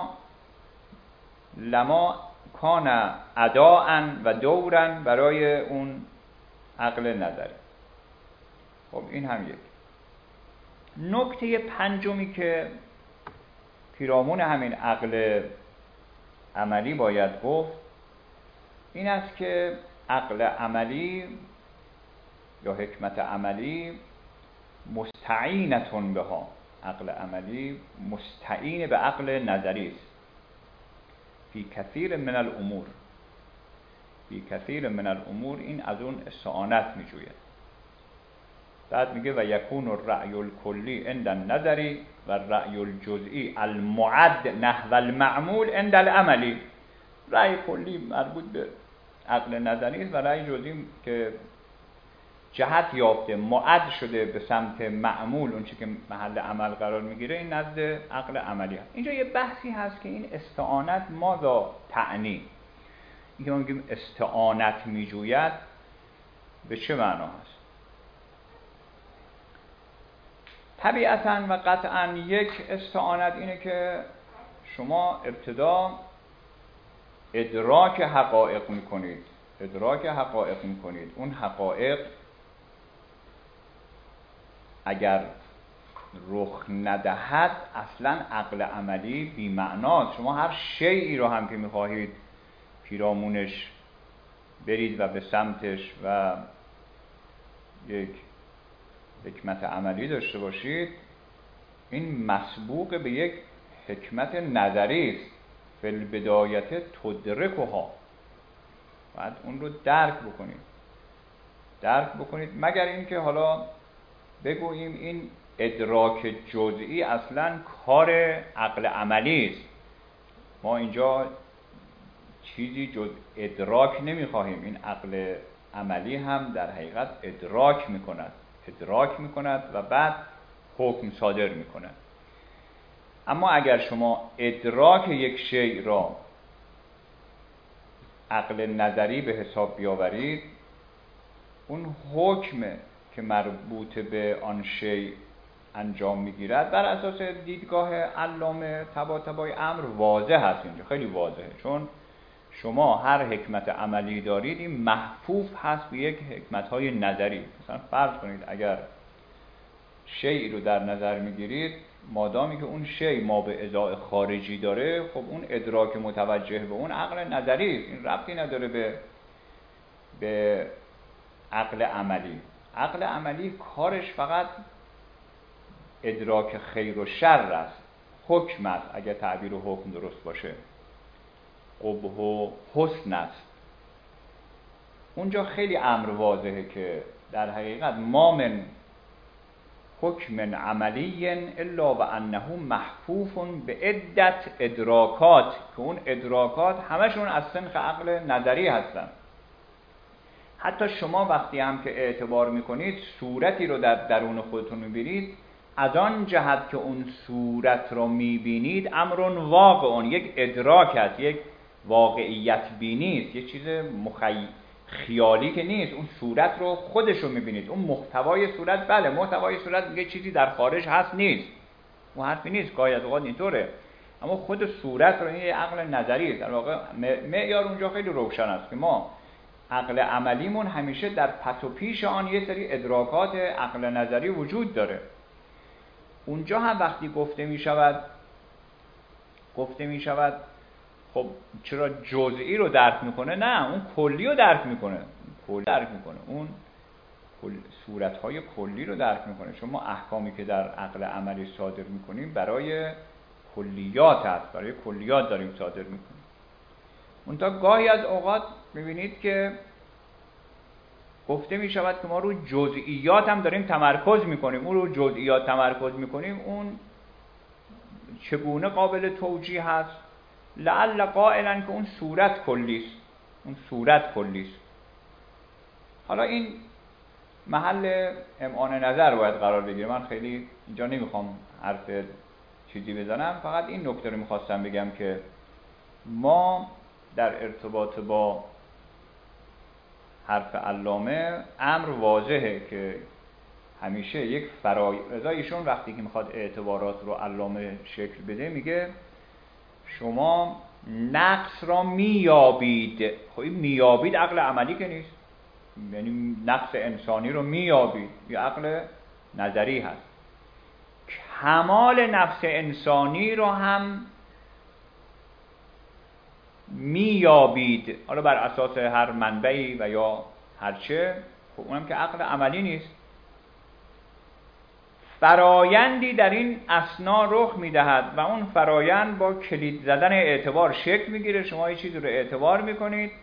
لما کان اداءً و دورًا برای اون عقل نظری. خب این هم یک نکته. پنجمی که پیرامون همین عقل عملی باید گفت این است که عقل عملی یا حکمت عملی مستعینتون بها، عقل عملی مستعین به عقل نظری است فی کثیر من الامور. فی کثیر من الامور این از اون استعانت میجوید. بعد میگه و یکون الرأی الکلی عند النظری و الرأی الجزئی المعد نحو المعمول عند العملی. رأی کلی مربوط به عقل نظری است و رأی جزئی که جهت یافته معد شده به سمت معمول، اون چی که محل عمل قرار میگیره، این نزد عقل عملی هست. اینجا یه بحثی هست که این استعانت ماذا تعنی، اینکه میگیم استعانت میجوید به چه معنا هست؟ طبیعتاً و قطعاً یک استعانت اینه که شما ابتدا ادراک حقایق میکنید، اون حقایق اگر رخ ندهد اصلا عقل عملی بی معناست. شما هر شیئی رو هم که میخواهید پیرامونش برید و به سمتش و یک حکمت عملی داشته باشید، این مسبوق به یک حکمت نظری است. فی البدایت تدرکها، باید اون رو درک بکنید. درک بکنید، مگر اینکه حالا بگوییم این ادراک جزئی اصلا کار عقل عملی است. ما اینجا چیزی جز ادراک نمیخواهیم. این عقل عملی هم در حقیقت ادراک میکند و بعد حکم صادر میکند. اما اگر شما ادراک یک شیء را عقل نظری به حساب بیاورید، اون حکم که مربوط به آن شیء انجام میگیرد بر اساس دیدگاه علامه طباطبایی امر واضح هست. اینجا خیلی واضحه، چون شما هر حکمت عملی دارید این محفوف هست به یک حکمت‌های نظری. مثلا فرض کنید اگر شیء رو در نظر میگیرید، مادامی که اون شیء ما به ازای خارجی داره، خب اون ادراک متوجه به اون عقل نظری است. این ربطی نداره به عقل عملی. عقل عملی کارش فقط ادراک خیر و شر است، حکم است، اگر تعبیر و حکم درست باشه، قبح و حسن است. اونجا خیلی امر واضحه که در حقیقت ما من حکم عملی الا و انه محفوف به عدت ادراکات، که اون ادراکات همشون از سنخ عقل نظری هستن. حتی شما وقتی هم که اعتبار میکنید صورتی رو در درون خودتون میبینید، از آن جهت که اون صورت رو میبینید امر واقع، یک ادراک است، یک واقعیت بینی است، یک چیز خیالی که نیست. اون صورت رو خودش رو میبینید. اون محتوای صورت، بله محتوای صورت میگه چیزی در خارج هست نیست، اون حرفی نیست، گاهی از اوقات اینطوره، اما خود صورت رو این یه عقل نظری است. در واقع معیار اونجا خیلی روشن است که ما عقل عملیمون همیشه در پس و پیش آن یه سری ادراکات عقل نظری وجود داره. اونجا هم وقتی گفته می شود خب چرا جزئی رو درک میکنه؟ نه، اون کلی رو درک میکنه. اون صورتهای کلی رو درک میکنه. چون ما احکامی که در عقل عملی صادر میکنیم برای کلیات هست، برای کلیات داریم صادر میکنیم. منتها گاهی از اوقات میبینید که گفته میشود که ما رو جزئیات هم داریم تمرکز میکنیم. اون رو جزئیات تمرکز میکنیم، اون چگونه قابل توجیه هست؟ لعل قائلا که اون صورت کلی است. حالا این محل امعان نظر باید قرار بگیره. من خیلی اینجا نمیخوام حرف چیزی بزنم، فقط این نکته رو میخواستم بگم که ما در ارتباط با حرف علامه امر واضحه که همیشه یک ایشون وقتی که میخواد اعتبارات رو علامه شکل بده میگه شما نقص را میابید. خب این میابید عقل عملی که نیست، یعنی نقص انسانی رو میابید، یه عقل نظری هست. کمال نفس انسانی رو هم میابید، حالا بر اساس هر منبعی و یا هرچه. خب اونم که عقل عملی نیست. فرایندی در این اثنا رخ میدهد و اون فرایند با کلید زدن اعتبار شکل میگیره. شما یه چیزی رو اعتبار میکنید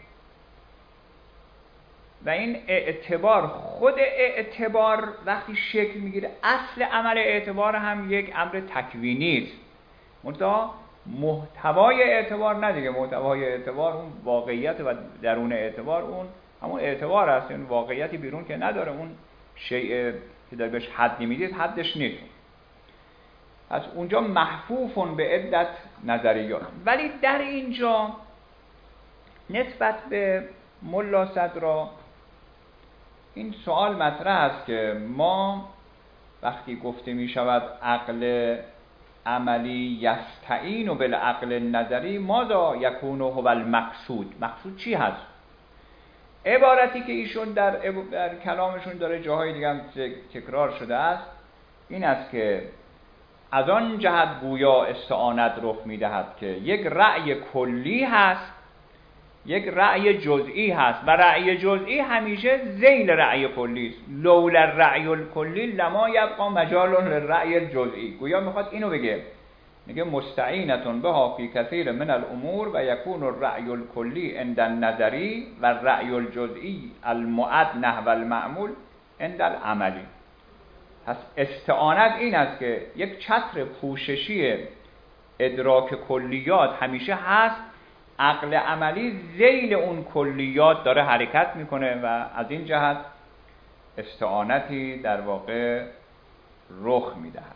و این اعتبار، خود اعتبار وقتی شکل میگیره، اصل عمل اعتبار هم یک امر تکوینی است. منتها محتوای اعتبار نه دیگه. محتوای اعتبار اون واقعیت و درون اعتبار اون همون اعتبار است. اون واقعیتی بیرون که نداره. اون شیء که در بهش حد نمیدید حدش نیست. از اونجا محفوفون به عدت نظریات. ولی در اینجا نسبت به ملا صدرا این سوال مطرح است که ما وقتی گفته می شود عقل عملی یستعین و بالعقل نظری ماذا یکون هو المقصود؟ مقصود چی هست؟ عبارتی که ایشون در کلامشون داره جاهای دیگه هم تکرار شده است این است که از آن جهت گویا استعانت رخ میدهد که یک رأی کلی هست، یک رأی جزئی هست و رأی جزئی همیشه ذیل رأی کلی است. لولا الرأی الکلی لما یبقى مجال للرأی الجزئی. گویا میخواد اینو بگه میگه مستعینتون بها فی کثیر من الامور و یکون الرأی الکلی عند النظری و الرأی الجزئی المعد نحو المعمول عند العملی. پس استعانت این است که یک چتر پوششی ادراک کلیات همیشه هست، عقل عملی ذیل اون کلیات داره حرکت میکنه و از این جهت استعانتی در واقع رخ میدهد.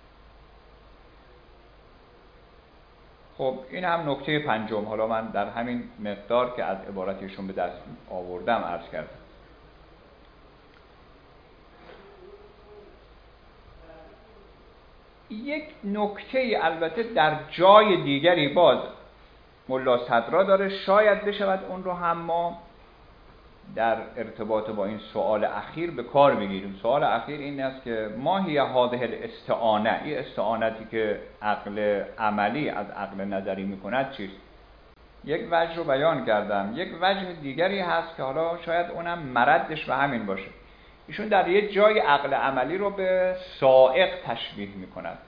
خب این هم نکته پنجم. حالا من در همین مقدار که از عبارتشون به دست آوردم عرض کردم. یک نکته البته در جای دیگری باز ملا صدرا داره، شاید بشود اون رو هم ما در ارتباط با این سوال اخیر به کار بگیریم. سوال اخیر این است که ما هی هذه الاستعانه، این استعانتی که عقل عملی از عقل نظری میکند چیست؟ یک وجه رو بیان کردم. یک وجه دیگری هست که حالا شاید اونم مردش به همین باشه. ایشون در یک جای عقل عملی رو به سائق تشبیه میکند.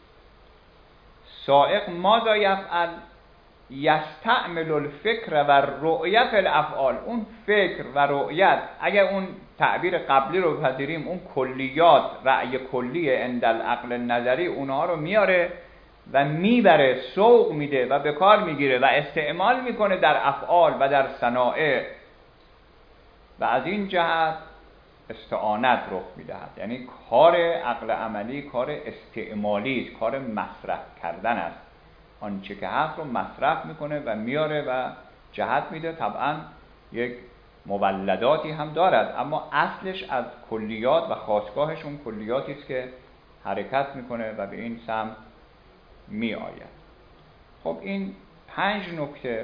سائق ماذا یفعل؟ یستعمل الفکر و رؤیت الافعال. اون فکر و رؤیت، اگر اون تعبیر قبلی رو بپذیریم، اون کلیات، رأی کلی عند العقل نظری، اونها رو میاره و میبره، سوق میده و به کار میگیره و استعمال میکنه در افعال و در صنایع و از این جهت استعانت رخ میدهد. یعنی کار عقل عملی کار استعمالی است، کار مصرف کردن است. آنچه که هست رو مصرف میکنه و میاره و جهت میده. طبعا یک مولداتی هم دارد، اما اصلش از کلیات و خاصگاهش اون کلیاتی است که حرکت میکنه و به این سمت میآید. خب این 5 نکته.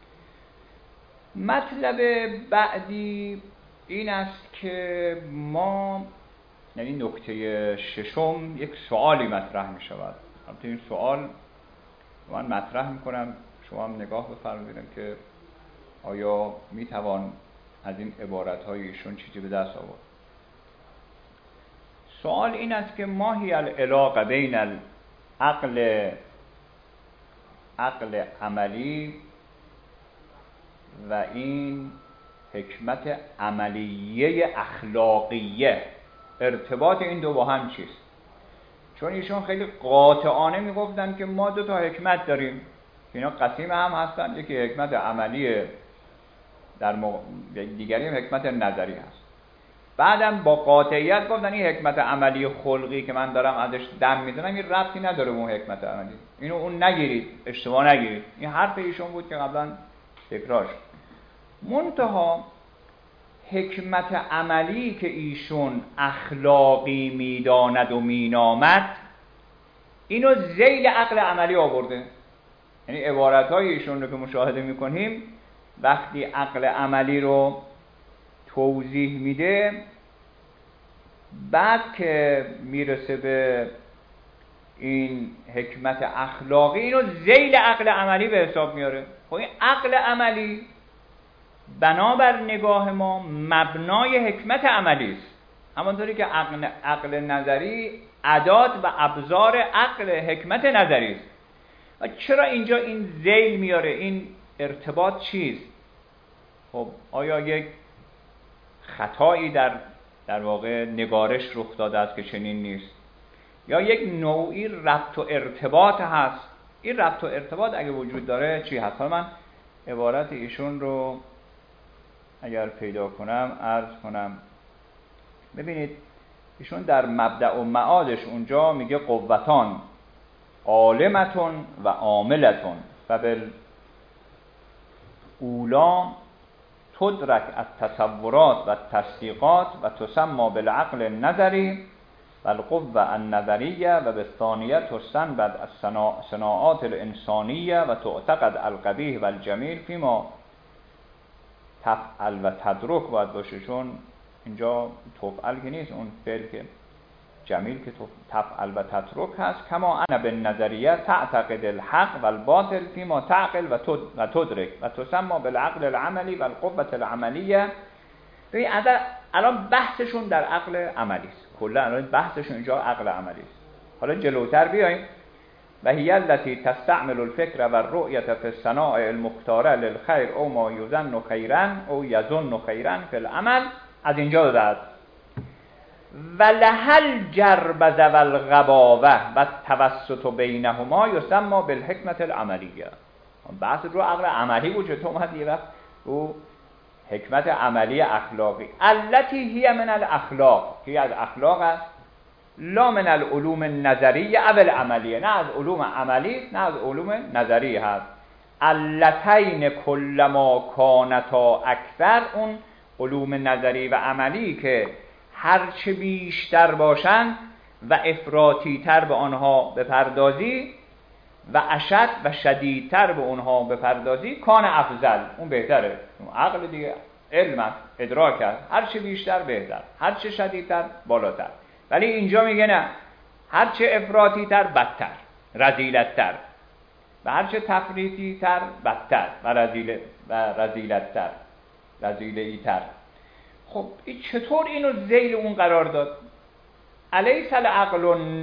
مطلب بعدی این است که ما، یعنی نکته ششم، یک سوالی مطرح می شود. البته این سوال من مطرح می کنم، شما هم نگاه بفرمایید که آیا می توان از این عبارت های ایشون چیزی به دست آورد. سوال این است که ما هی العلاقه بین عقل عملی و این حکمت عملیه اخلاقیه، ارتباط این دو با هم چیست؟ چون ایشون خیلی قاطعانه میگفتن که ما 2 تا حکمت داریم، اینا قسیم هم هستن، یکی حکمت عملی دیگری هم حکمت نظری هست. بعدم با قاطعیت گفتن این حکمت عملی خلقی که من دارم ازش دم میزنم این ربطی نداره به اون حکمت عملی، اینو اون نگیرید، اشتباه نگیرید. این حرف ایشون بود که قبلا تکرار شد. منتها حکمت عملی که ایشون اخلاقی میداند و مینامد، اینو ذیل عقل عملی آورده. یعنی عبارتهای ایشون رو که مشاهده میکنیم، وقتی عقل عملی رو توضیح میده، بعد که میرسه به این حکمت اخلاقی، اینو ذیل عقل عملی به حساب میاره. خب این عقل عملی بنابر نگاه ما مبنای حکمت عملی است، همانطوری که عقل نظری ادات و ابزار عقل حکمت نظری است. و چرا اینجا این ذیل میاره؟ این ارتباط چیست؟ خب آیا یک خطایی در واقع نگارش رخ داده است که چنین نیست، یا یک نوعی ربط و ارتباط هست؟ این ربط و ارتباط اگه وجود داره چی هست؟ حالا من عبارت ایشون رو اگر پیدا کنم عرض کنم. ببینید ایشون در مبدأ و معادش اونجا میگه قوتان عالمتون و عاملتون و بالاولا تدرک التصورات و تصدیقات و تسمى بالعقل النظری و القوة النظریه و بالثانیه تستنبد الصناعات الانسانیه و تعتقد القبیح و الجمیل فیما تفعل و تدرک باید باشه، چون اینجا تفعل که نیست، اون فعل که جمیل که تفعل و تترک هست. کما انا بالنظریه تعتقد الحق و الباطل فیما تعقل و تدرک و تسمى بالعقل العملی و القوة العملیه. ببین الان بحثشون در عقل عملی است، کلا الان بحثشون اینجا عقل عملی است. حالا جلوتر بیایم و هی التي تستعمل الفکر و الرؤیة فی الصنائع المختاره للخیر او ما یظن خیرا او یظن خیرا فی العمل. از اینجا داد و لهل جربذ و الغباوه و التوسط بینهما یسمى بالحکمة العملیه. بحث رو عقل عملی بود، چطور اومد یه وقت او حکمت عملی اخلاقی التي هی من الاخلاق، که از اخلاق است، لا من العلوم النظریه او العملیه، نه از علوم عملی نه از علوم نظری هست. اللتین کلما کانتا اکثر، اون علوم نظری و عملی که هرچه بیشتر باشند و افراطی تر به آنها بپردازی و اشد و شدیدتر به اونها بپردازی، کان افضل، اون بهتره. اون عقل دیگه علم است، ادراک است، هرچه بیشتر بهتر، هرچه شدیدتر بالاتر. ولی اینجا میگه نه، هرچه افراطی تر بدتر، رذیلتر، و هرچه تفریطی تر بدتر و رذیلتر، رذیله‌ای تر. خب این چطور اینو ذیل اون قرار داد؟ الیس العقل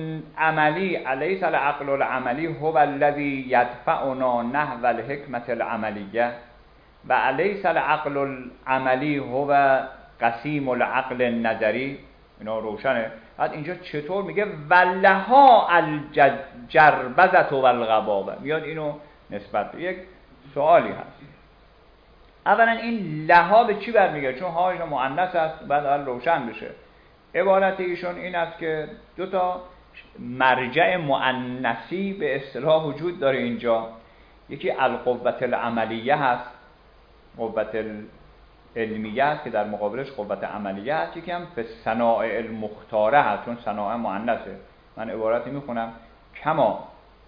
العملی هو الذی یدفعنا نحو الحکمة العملیه و الیس العقل العملی هو قسیم العقل النظری. اینا روشنه. بعد اینجا چطور میگه ولها الجربذة و الغباوه، میاد اینو نسبت به یک سوالی هست. اولا این لها به چی برمیگرده؟ چون هاش مؤنث است، بعد روشن بشه. عبارت ایشون این است که دو تا مرجع مؤنثی به اصطلاح وجود داره اینجا. یکی القوة العملیه هست، قوت علمیه هست که در مقابلش قوت عملیه هست. یکی هم به صنائع المختاره هست، چون صنائع مؤنثه. من عبارتی میخونم: کما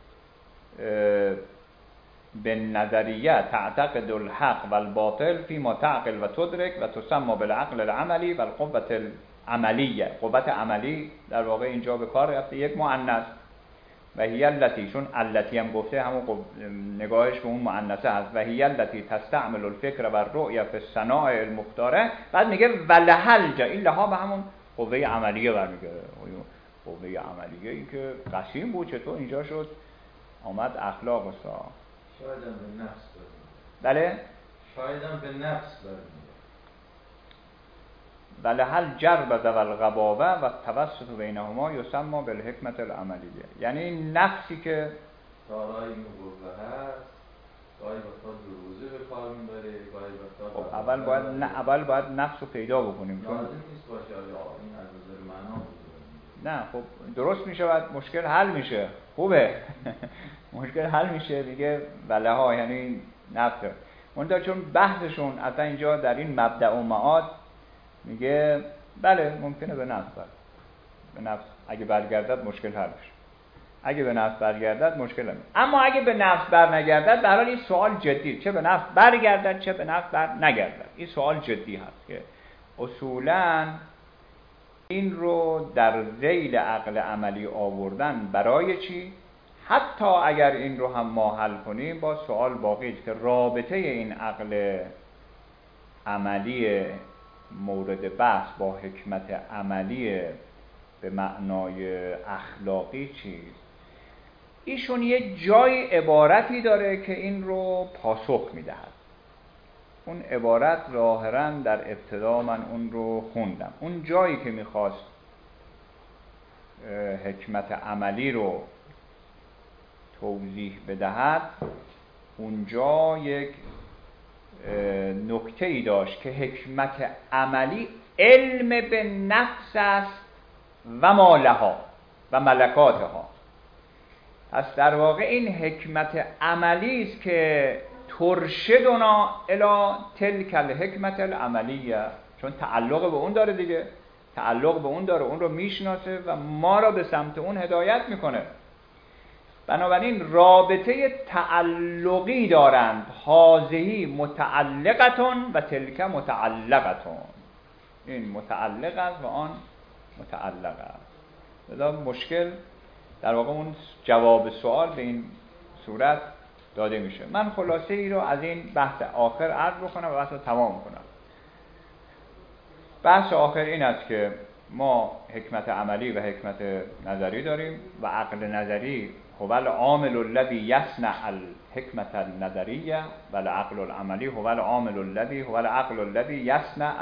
به نظریه تعتقد الحق و الباطل فیما تعقل و تدرک و تسمى بالعقل العملی و القوة العملیه. قوت عملی در واقع اینجا به کار رفته، یک مؤنث. و هی التی، چون التی هم گفته، همون نگاهش به اون مؤنثه هست. و هی التی تستعمل الفکر و الرؤیه فی الصنائع المختاره. بعد میگه ولهل جا، این لها به همون قوه عملیه برمیگره. قوه عملیه این که قسیم بود، چطور اینجا شد آمد اخلاق و شاید هم به نفس برمیگره. بله؟ شاید هم به نفس برمیگره. ولهل جربذ و الغباوه و التوسط بینهما یسمى بالحکمة العملیه. یعنی نفسی که دارای مقوه هست، گاهی وقتا دو روزه به کار میبره، گاهی وقتا اول باید نفس رو پیدا بکنیم. لازم نیست باشه این از نظر معنا بود. نه خب درست میشه، بعد مشکل حل میشه. خوبه. مشکل حل میشه دیگه. ولها یعنی نفس. منتها چون بحثشون اصلا اینجا در این مبدأ و معاد میگه بله ممکنه به نفس به نفس اگه برگردد مشکل حل میشه. اگه به نفس برگردد مشکل نمیشه. اما اگه به نفس بر نگردد، به هر حال این سوال جدی، چه به نفس برگردد چه به نفس بر نگردد، این سوال جدی هست که اصولاً این رو در ذیل عقل عملی آوردن برای چی؟ حتی اگر این رو هم ما حل کنیم، با سوال باقی است که رابطه این عقل عملی مورد بحث با حکمت عملی به معنای اخلاقی چیست؟ ایشون یه جای عبارتی داره که این رو پاسخ میدهد. اون عبارت ظاهراً در ابتدا من اون رو خوندم. اون جایی که میخواست حکمت عملی رو توضیح بدهد، اونجا یک نکته‌ای داشت که حکمت عملی علم به نفس است و مالها و ملکاتها. پس در واقع این حکمت عملی است که ترشدنا الی تلک الحکمت العملیه، چون تعلق به اون داره دیگه، تعلق به اون داره، اون رو میشناسه و ما را به سمت اون هدایت میکنه. بنابراین رابطه تعلقی دارند، هذه متعلقتون و تلک متعلقتون. این متعلق است و آن متعلق است. لذا مشکل در واقع اون جواب سوال به این صورت داده میشه. من خلاصه ای رو از این بحث آخر عرض بکنم و بحث رو تمام کنم. بحث آخر این است که ما حکمت عملی و حکمت نظری داریم و عقل نظری هو العامل الذي یصنع الحکمت النظریه و العقل العملی هو العامل الذی هو العقل الذی یصنع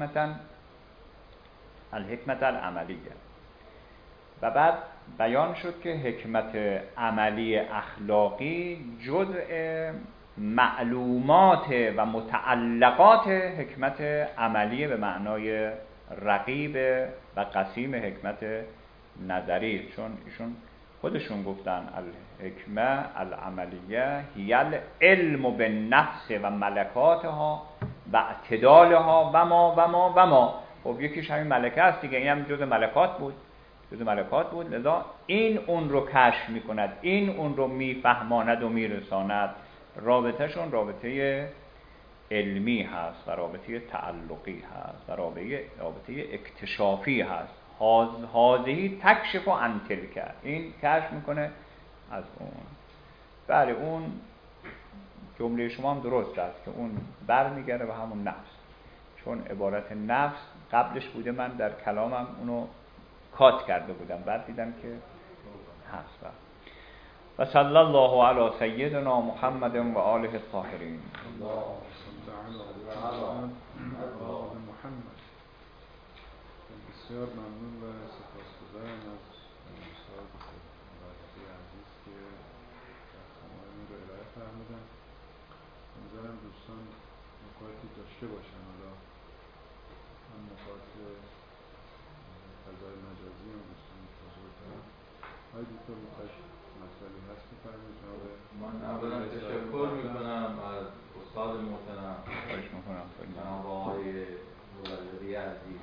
الحکمت العملیه. و بعد بیان شد که حکمت عملی اخلاقی جزء معلومات و متعلقات حکمت عملی به معنای رقیب و قسیم حکمت نظری، چون ایشون خودشون گفتن الحکمه العملیه هی العلم بالنفس و ملکاتها و اعتدالها و ما. خب یکیش همین ملکه است دیگه، این هم جزء ملکات بود. لذا این اون رو کشف میکند، این اون رو میفهماند و میرساند. رابطهشون رابطه علمی هست و رابطه تعلقی هست و رابطه اکتشافی هست. هذه تکشف عن تلک، این کشف میکنه از اون. بله اون جمله شما هم درست است که اون برمیگره به همون نفس، چون عبارت نفس قبلش بوده، من در کلامم اونو کات کرده بودم، بعد دیدم که هست. و صلی الله علی سیدنا محمد و آله الطاهرین. بسیار ممنون و سپاسگزارم از استاد مبارکی عزیز که درس‌های رو ارائه فرمودن. امیدوارم دوستان نکاتی داشته باشن، حالا هم نکات فضای مجازی هم دوستان حضور دارن. آقای دکتر میخواید مسئله هست بفرمایید جناب. من اولا تشکر میکنم از استاد محترم جناب آقای مبارکی عزیز.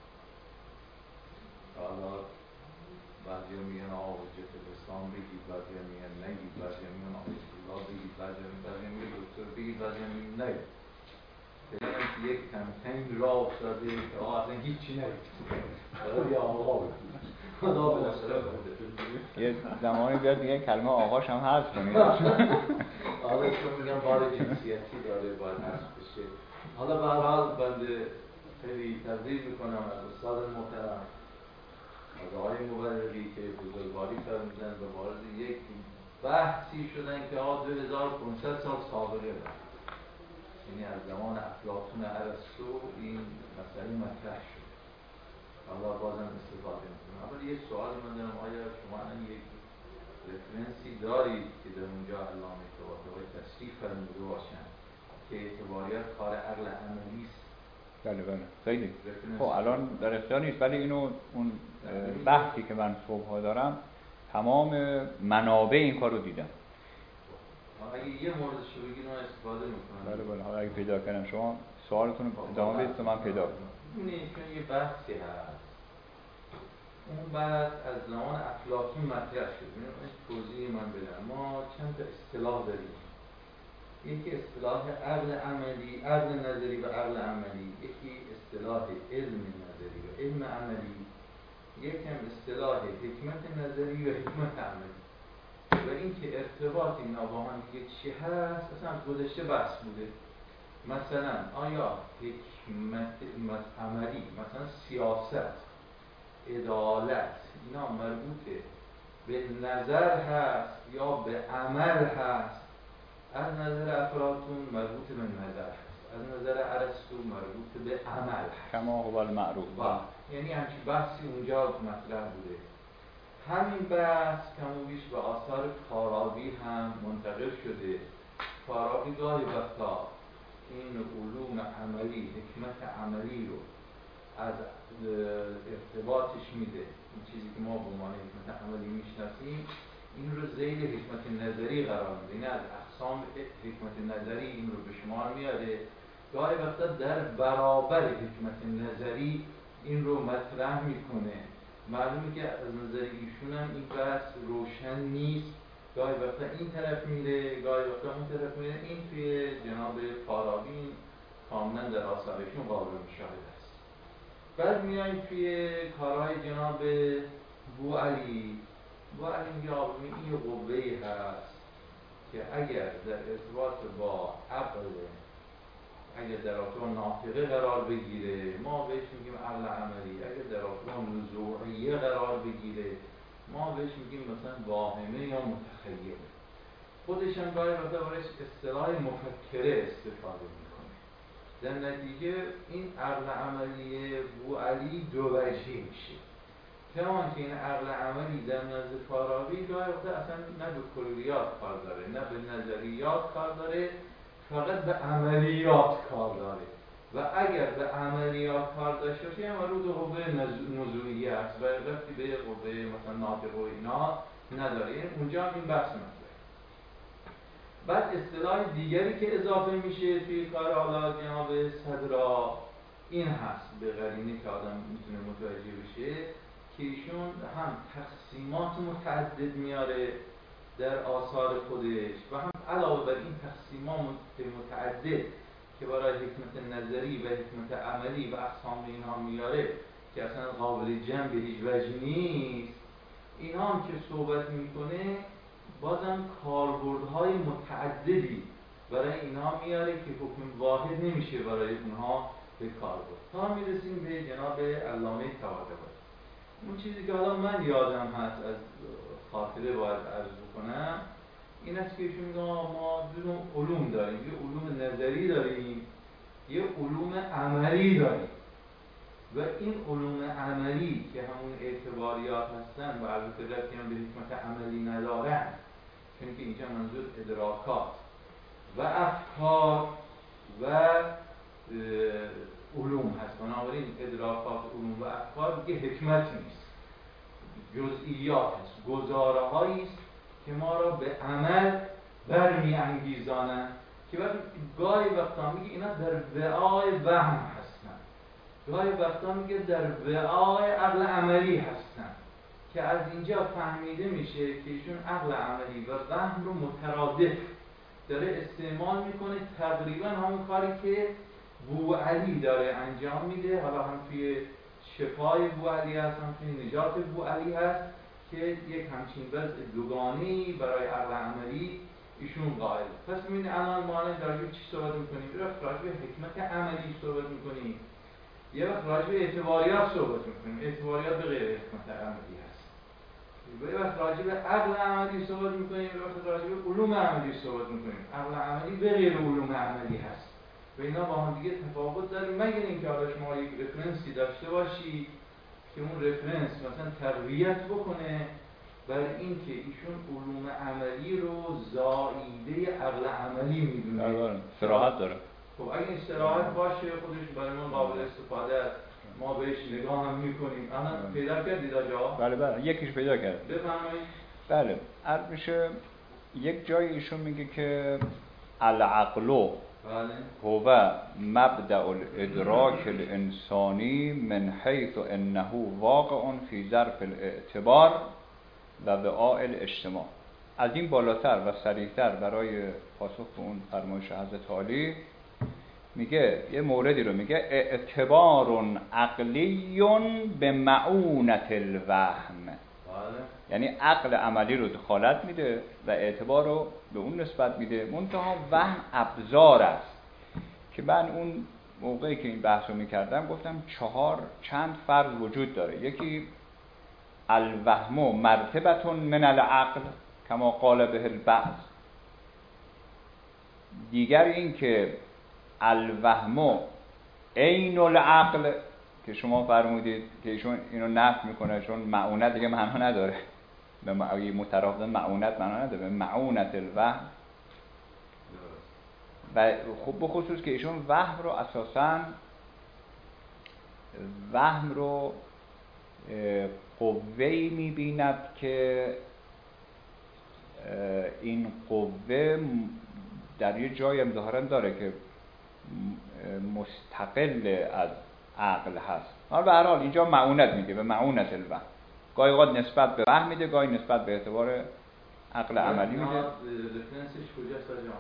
حالا بعضی میگن آقا حجت الاسلام بگید، بعضی میگن نگید، بعضی میگن آیت الله بگید، بعضی میگن دکتر بگید، بعضی میگن نگید. بگم که یک کمپین را افتاده که آقا اصلا هیچی نگید، فقط یه آقا بگید. خدا بالاخره یه زمانی بیاد دیگه کلمه آقاش هم حذف کنید. حالا چون میگم بار جنسیتی داره باید حذف بشه. حالا به هر حال بنده خیلی تقدیر میکنم از استاد محترم، از آقای مبارکی که بزرگواری فرمودن و وارد یک بحثی شدن که آقا 2500 سال سابقه داره. یعنی از زمان افلاطون ارسطو این مسئله مطرح شد. حالا بازم استفاده میکنم. اول یه سوال من دارم، آیا شما یک رفرنسی دارید که در اونجا علامه طباطبایی تصریح فرموده باشن که اعتباریات کار عقل عملی است؟ بله خیلی. خب الان در اختیار نیست، ولی اینو اون بحثی که من صبح‌ها دارم تمام منابع این کارو دیدم. اگه یه موردش رو بگید من استفاده میکنم. بله حالا اگه پیدا کردم شما سوالتون ادامه بدید تا من پیدا کنم. اینه چون یه بحثی هست، اون بحث از زمان افلاطون مطرح شد. این توضیح من بدم. ما چند تا اصطلاح داریم. یکی اصطلاح عقل نظری و عقل عملی، یکی اصطلاح علم نظری و علم عملی، یکی هم اصطلاح حکمت نظری و حکمت عملی. و اینکه ارتباط اینا با هم دیگه چی هست اصلا گذشته بحث بوده. مثلا آیا حکمت عملی، مثلا سیاست، عدالت، اینا مربوط به نظر هست یا به عمل هست؟ از نظر افلاطون مربوط به نظر هست، از نظر ارسطو مربوط به عمل هست. کما هو المعروف. یعنی همچین بحثی اونجا مطرح بوده. همین بحث کم و بیش به آثار فارابی هم منتقل شده. فارابی گاهی وقتا این علوم عملی، حکمت عملی رو از ارتباطش میده، این چیزی که ما به عنوان حکمت عملی میشناسیم این رو ذیل حکمت نظری قرار میده. این از اقسام حکمت نظری این رو به شمار میاره. گاهی وقتا در برابر حکمت نظری این رو مطرح میکنه. معلومه که از نظر ایشون هم این بحث روشن نیست، گاهی وقتا این طرف میره، گاهی وقتا اون طرف میره. این توی جناب فارابی کاملا در آثارشون قابل مشاهده است. بعد میایم توی کارهای جناب بوعلی میگه این یه قوه‌ای هست که اگر در ارتباط با عقل، اگر در ارتباط ناطقه قرار بگیره ما بهش میگیم عقل عملی، اگر در ارتباط نزوعیه قرار بگیره ما بهش میگیم مثلا واهمه یا متخیله. خودش هم گاهی وقتا برایش اصطلاح مفکره استفاده میکنه. در نتیجه این عقل عملی بوعلی دو وجهی میشه. کمان که این عقل عملی در نزد فارابی گاهی وقتا اصلا نه به کلیات کار داره، نه به نظریات کار داره، فقط به عملیات کار داره. و اگر به عملیات کار داشته باشه هم رو به قوه نزولیه است و رفتی به قوه مثلا ناطق و اینا نداره. اونجا هم این بحث مطرحه. بعد اصطلاح دیگری که اضافه میشه توی کار حالا جناب صدرا این هست، به قرینه که آدم میتونه متوجه بشه که ایشون هم تقسیمات متعدد میاره در آثار خودش و هم علاوه بر این تقسیمات متعدد که برای حکمت نظری و حکمت عملی و اقسام اینها میاره که اصلا قابل جمع به هیچ وجه نیست، اینها هم که صحبت میکنه بازم کاربردهای متعددی برای اینها میاره که حکم واحد نمیشه برای اونها به کار برد. تا میرسیم به جناب علامه طباطبایی. اون چیزی که حالا من یادم هست از خاطره باید عرض بکنم این است که ایشون میگه ما دو نوع علوم داریم، یه علوم نظری داریم، یه علوم عملی داریم و این علوم عملی که همون اعتباریات هستن و البته ربطی هم به حکمت عملی ندارن، چون که اینجا منظور ادراکات و افکار و علوم هست. بنابراین ادراکات، علوم و افکار دیگه حکمت نیست، جزئیات هست، گزاره هایی است که ما را به عمل برمی انگیزانند که گاهی وقتا میگه اینا در وعای وهم هستن، گاهی وقتا میگه در وعای عقل عملی هستن که از اینجا فهمیده میشه که ایشون عقل عملی و وهم رو مترادف داره استعمال میکنه، تقریبا همون کاری که بوعلی داره انجام میده. حالا هم توی شفای بوعلی هست، هم توی نجات بوعلی هست که یک همچین وضع دوگانه‌ای برای عقل عملی ایشون قائل. پس ببینید الان ما در راجع به چی صحبت میکنیم؟ یه وقت راجع به حکمت عملی صحبت میکنیم، یه وقت راجع به اعتباریات صحبت میکنیم. اعتباریات به غیر حکمت عملی هست. یه وقت راجع به عقل عملی صحبت میکنیم، یه وقت راجع به علوم عملی صحبت میکنیم. عقل عملی به غیر علوم عملی هست و اینا با هم دیگه تفاوت داره، مگر اینکه حالا شما یک رفرنسی داشته باشی که اون رفرنس مثلا تقویت بکنه بر این که ایشون علوم عملی رو زائیده عقل عملی میدونه. صراحت داره. خب اگه این صراحت باشه خودش برای ما قابل استفاده است، ما بهش نگاه هم میکنیم. الان پیدا کردید آجا؟ بله یکیش پیدا کرد. بفرمایید. بله عرض میشه یک جای ایشون میگه که العقل هو مبدأ الادراک الانسانی من حیث انه واقع فی ظرف الاعتبار و وعاء الاجتماع. از این بالاتر و صریح‌تر برای پاسخ به اون فرمایش حضرت عالی میگه یه موردی رو میگه اعتبار عقلی به معونت الوهم. یعنی عقل عملی رو دخالت میده و اعتبار رو به اون نسبت میده، منتها وهم ابزار است که من اون موقعی که این بحث رو میکردم گفتم چند فرض وجود داره. یکی الوهم مرتبة من العقل کما قال به البعض، دیگر این که الوهم عین العقل که شما فرمودید که ایشون اینو نفی میکنه چون معونت دیگه معنا نداره، به مترادف معونت معنا نداره، به معونت الوهم. و خب به خصوص که ایشون وهم رو اساساً قوه‌ای می‌بیند که این قوه در یه جایی هم ظاهراً داره که مستقل از عقل هست. حالا به هر حال اینجا معونت میگه، به معونت الوهم. گاهی اوقات نسبت به وهم میده، گاهی نسبت به اعتبار عقل عملی میده. رفرنسش کجاست آجا؟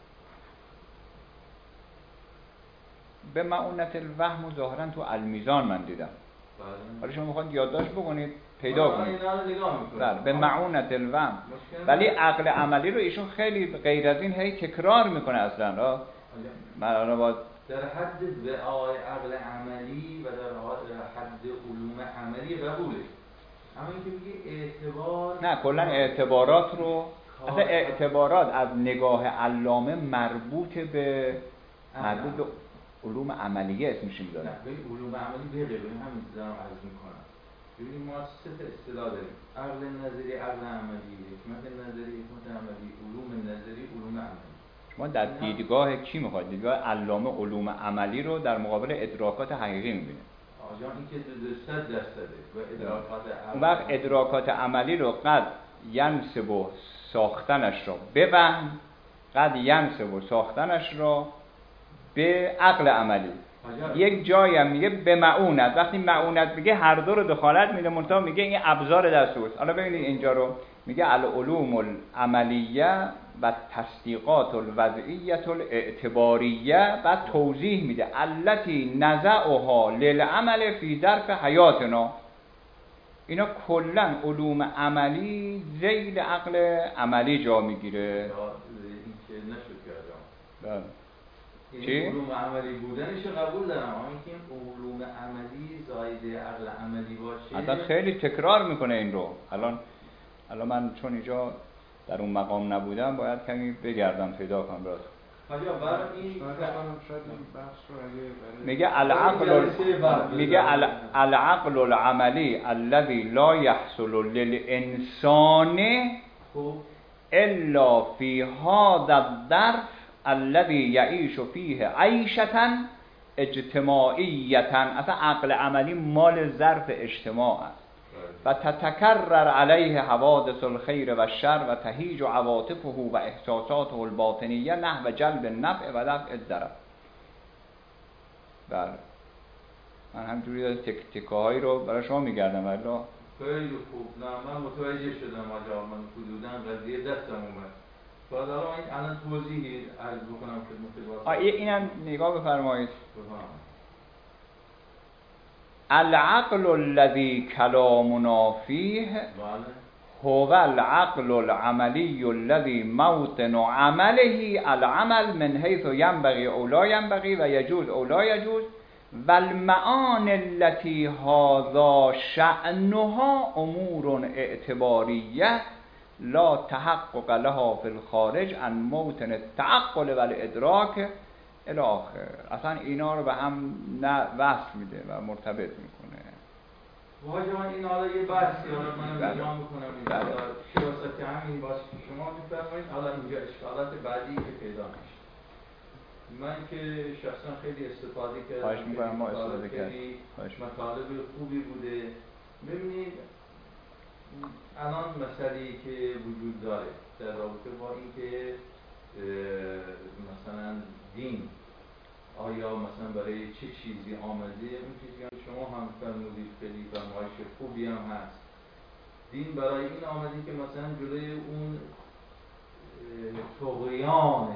به معونت الوهم و ظاهراً تو المیزان من دیدم. حالا شما میخواید یادداشت بکنید پیدا کنید. بله به معونت الوهم. ولی عقل عملی رو ایشون خیلی غیر از این هی تکرار میکنه اصلا را. من باید در حد وعای عقل عملی و در حد علوم عملی قبوله. اما اینکه میگه اعتبار، نه کلا اعتبارات رو، اصلا اعتبارات از نگاه علامه مربوط به علوم عملیه اسمش میذاره. نه به علوم عملی به غیر همین دارم عرض میکنم. ببینید ما سه تا اصطلاح داریم: عقل نظری، عقل عملی، حکمت نظری، حکمت عملی، علوم نظری، علوم عملی. شما در دیدگاه کی میخواید؟ دیدگاه علامه علوم عملی رو در مقابل ادراکات حقیقی میبینه. آجان این که 100% و ادراکات عملی، اون وقت ادراکات عملی رو قد ینسب و ساختنش را به وهم، قد ینسب و ساختنش را به عقل عملی. یک جایی هم میگه به معونت، وقتی معونت میگه هر دو رو دخالت میده، منتها میگه این ابزار دستوست. حالا ببینید اینجا رو میگه العلوم العملیه و تصدیقات الوضعیه الاعتباریه و توضیح میده التی نزعها للعمل فی ظرف حیاتنا. اینا کلا علوم عملی ذیل عقل عملی جا میگیره. این که نشد کردم. چی؟ علوم عملی بودنش قبول دارم، اما اینکه این علوم عملی زایده عقل عملی باشه اصلا خیلی تکرار میکنه این رو. الان من چون اینجا در اون مقام نبودم باید کمی بگردم پیدا کنم برات. حاجا برای این میگه العقل العملی الذي لا يحصل للانسان الا في هذا الظرف الذي يعيش فيه عيشة اجتماعية. اصلا عقل عملی مال ظرف اجتماع است و تتکرر علیه حوادث الخیر و الشر و تهیج عواطفه و احساساته الباطنیه نحو جلب النفع و دفع الضرر. بله من همجوری تکه هایی رو برای شما میگردم. ولی خیلی خوب. نه من متوجه شدم آجا، من حدوداً قضیه دستم اومد. بعد این الان توضیحی عرض بکنم خدمت واسه. اینم نگاه بفرمایید. العقل الذي كلامنا فيه هو العقل العملي الذي موطن عمله العمل من حيث ينبغي او لا ينبغي و يجوز او لا يجوز و المعاني التي هذا شأنها امور اعتبارية لا تحقق لها في الخارج عن موطن التعقل والادراك الی آخر. اصلا اینا رو به هم وصل میده و مرتبط میکنه. واجه من این حالا یه بحثی من بیان میکنم این که واسه همین باشه که شما میفرمایید. حالا اینجا اشکالات بعدی که پیدا میشه، من که شخصا خیلی استفاده کردم. خواهش میکنم ما استفاده کردیم. مطالب خوبی بوده. ببینید الان مسئله‌ای که وجود داره در رابطه با اینکه مثلا دین آیا مثلا برای چه چیزی آمده، اون چیزی که شما هم فرمودید خیلی فرمایش خوبی هم هست. دین برای این آمده که مثلا جلوی اون طغیان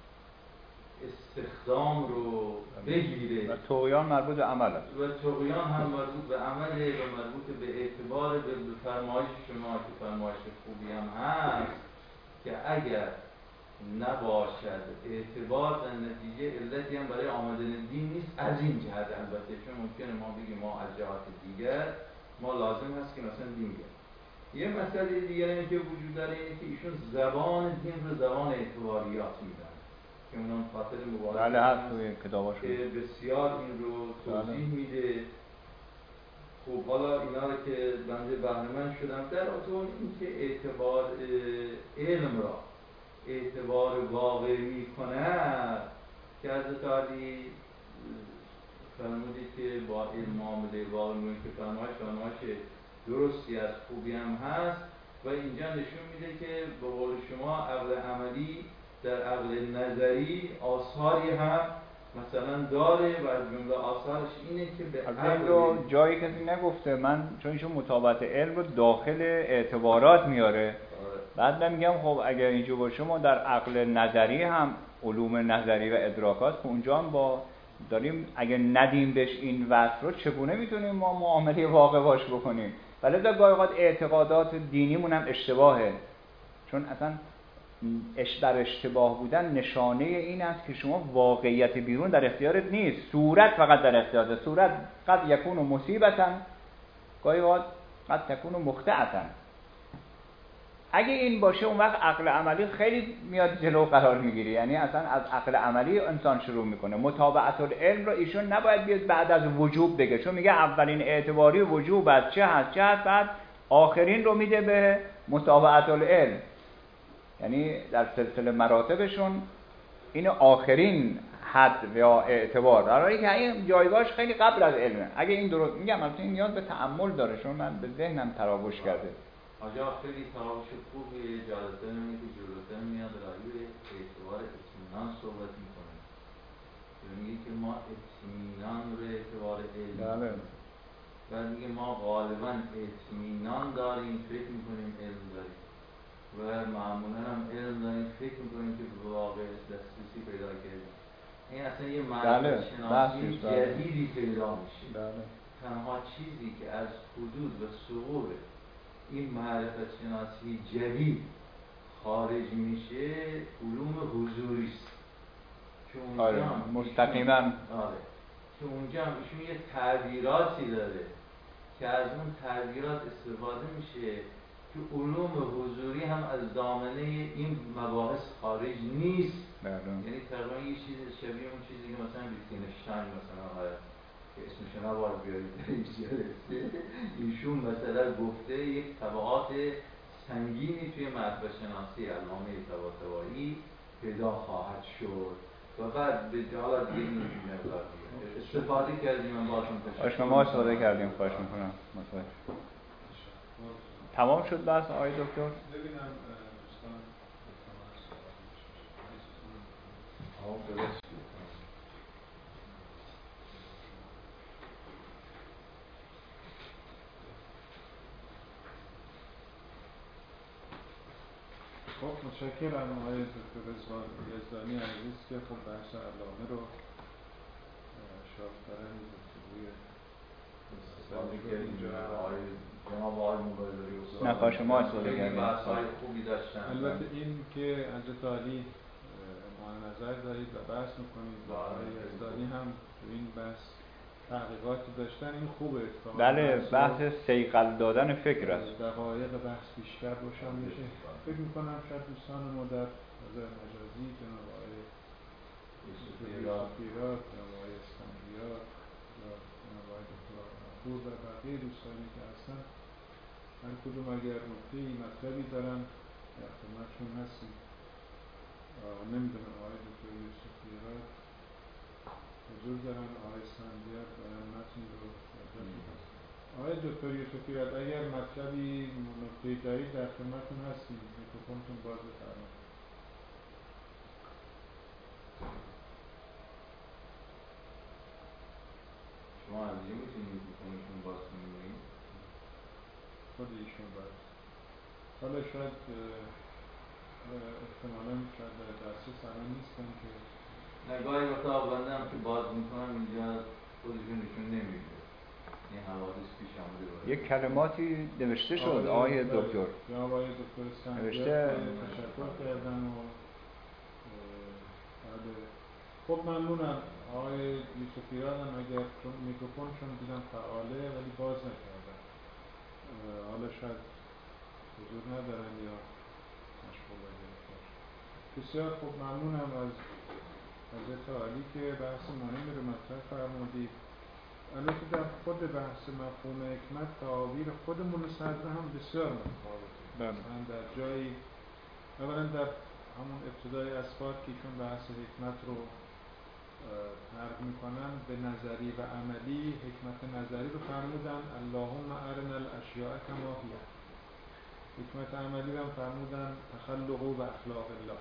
استخدام رو بگیره. و طغیان مربوط به عمل است. و طغیان هم مربوط به عمله و مربوط به اعتبار به فرمایش شما که فرمایش خوبی هم هست که اگر نباشد اعتبار در نتیجه علتی هم برای آمدن دین نیست. از این جهت البته چون ممکنه ما بگیم ما از جهات دیگر ما لازم هست که مثلا دین بیاد. یه مسئله دیگر اینه که وجود داره اینه که ایشون زبان دین رو زبان اعتباریات میدن که اونم خاطر مبارزه هست توی کتاباشون که بسیار این رو توضیح میده. خب حالا اینا رو که بنده بهره‌مند شدم در اون اینکه اعتبار علم را اعتبار واقعی می‌کند که حضرت علی فرمودید که با علم معامله واقعی که فرمایش درستی از خوبی هم هست و اینجا نشون میده که به قول شما عقل عملی در عقل نظری آثاری هم مثلا داره و از جمله آثارش اینه که به عقل رو جایی کسی نگفته. من چون ایشون مطابقت علم رو داخل اعتبارات میاره. بعد من میگم خب اگر اینجور باشه ما در عقل نظری هم علوم نظری و ادراکات که اونجا هم با داریم اگر ندیم بهش این وصف رو چگونه میتونیم ما معامله واقع باش بکنیم. ولی در گاهی اوقات اعتقادات دینیمون هم اشتباهه، چون اصلا در اشتباه بودن نشانه این است که شما واقعیت بیرون در اختیارت نیست، صورت فقط در اختیارت. صورت قد یکون مصیبتا، گاهی اوقات قد تکون مخطئة. اگه این باشه اون وقت عقل عملی خیلی میاد جلو قرار میگیره، یعنی اصلا از عقل عملی انسان شروع میکنه. متابعت العلم رو ایشون نباید بیاد بعد از وجوب بگه، چون میگه اولین اعتباری وجوب از چه هست، بعد آخرین رو میده به متابعت العلم، یعنی در سلسله مراتبشون این آخرین حد یا اعتبار، در حالی که این جایگاهش خیلی قبل از علمه. اگه این درست میگم، البته این نیاز به تأمل داره، چون من به ذهنم تراوش کرده. آجا خیلی تراوش خوبی جالبه اینه که جلوتر میاد راجع به اعتبار اطمینان صحبت میکنه. میگه که ما اطمینان رو اعتبار علم، بعد میگه ما غالبا اطمینان داریم، فکر میکنیم علم داریم و معمولا هم علم داریم، فکر میکنیم که به واقع دسترسی پیدا کردیم. این اصلا یه معرفت شناسی جدیدی پیدا میشه. تنها چیزی که از حدود و ثغور این معرفت شناسی جدید خارج میشه علوم حضوری است. آره مستقیما. آره که اونجا هم ایشون یه تعبیراتی داره که از اون تعبیرات استفاده میشه که علوم حضوری هم از دامنه این مباحث خارج نیست. یعنی تقریبا یه چیز شبیه اون چیزی که مثلا ویتگنشتاین مثلا که اسمش نباید بیارید ایشون مثلا گفته یک طبقات سنگینی توی معرفت شناسی علامه طباطبایی پیدا خواهد شد و بعد به جالا دیگه این مقدار دیگه استفاده کردیم. من باشون تشکر ما استفاده کردیم. خواهش میکنم. تمام شد بحث آقای دکتر؟ ببینم دوستان خب متشکرم آقای دکتر رضوان یزدانی عزیز که خب بحث علامه رو شافترن گفتگوی استفاده کردیم. آقای جناب آقای مبادری نقاش ما استفاده کردیم. بحث‌های خوبی داشتن. البته این که حضرت عالی اعمال نظر دارید و بحث میکنید و آقای یزدانی هم تو این بحث تحقیقاتی داشتن، این خوبه. بله بحث صیقل دادن فکر است. دقایق بحث بیشتر روشن میشه. فکر میکنم شاید دوستان ما در فضای مجازی جناب آقای یوسفیراد، جناب آقای اسفندیار و جناب آقای دکتر غفور و بقیه دوستانی که هستن هر کدوم اگر نکته‌ای مطلبی دارن در خدمتشون هستیم. نمیدونم آقای دکتر یوسفیراد حضور دارن، آقای اسفندیار دارن متن رو یادداشت می‌کنن. آقای دکتر یوسفیراد اگر مطلبی نکته‌ای دارید در خدمتتون هستیم. میکروفونتون باز بفرمایید. شما از اینجا میتونید میکروفونتون باز کنید؟ خود ایشون باز. حالا شاید احتمالاً شاید در دسترس الان نیستن که نگاهی وقتا بنده هم که باز میکنم اینجا خودشون نشون نمیده. این حوادث پیش آمده باید. یک کلماتی نوشته شد آقای دکتر. جناب آقای دکتر نوشته تشکر کردن و خب ممنونم. آقای یوسفیراد هم اگر چون میکروفونشون دیدم فعاله ولی باز نکردن، حالا شاید حضور ندارن یا مشغول باشه. بسیار خوب ممنونم از حضرت عالی که بحث مهمی رو مطرح فرمودید. البته در خود بحث مفهوم حکمت تعابیر خودمون صدر هم بسیار متفاوته. مثلا در جایی اولا در همون ابتدای اسفار که چون بحث حکمت رو فرق میکنن به نظری و عملی، حکمت نظری رو فرمودن اللهم ارنا الاشیاء کما هی، حکمت عملی رو فرمودن تخلق و اخلاق الله.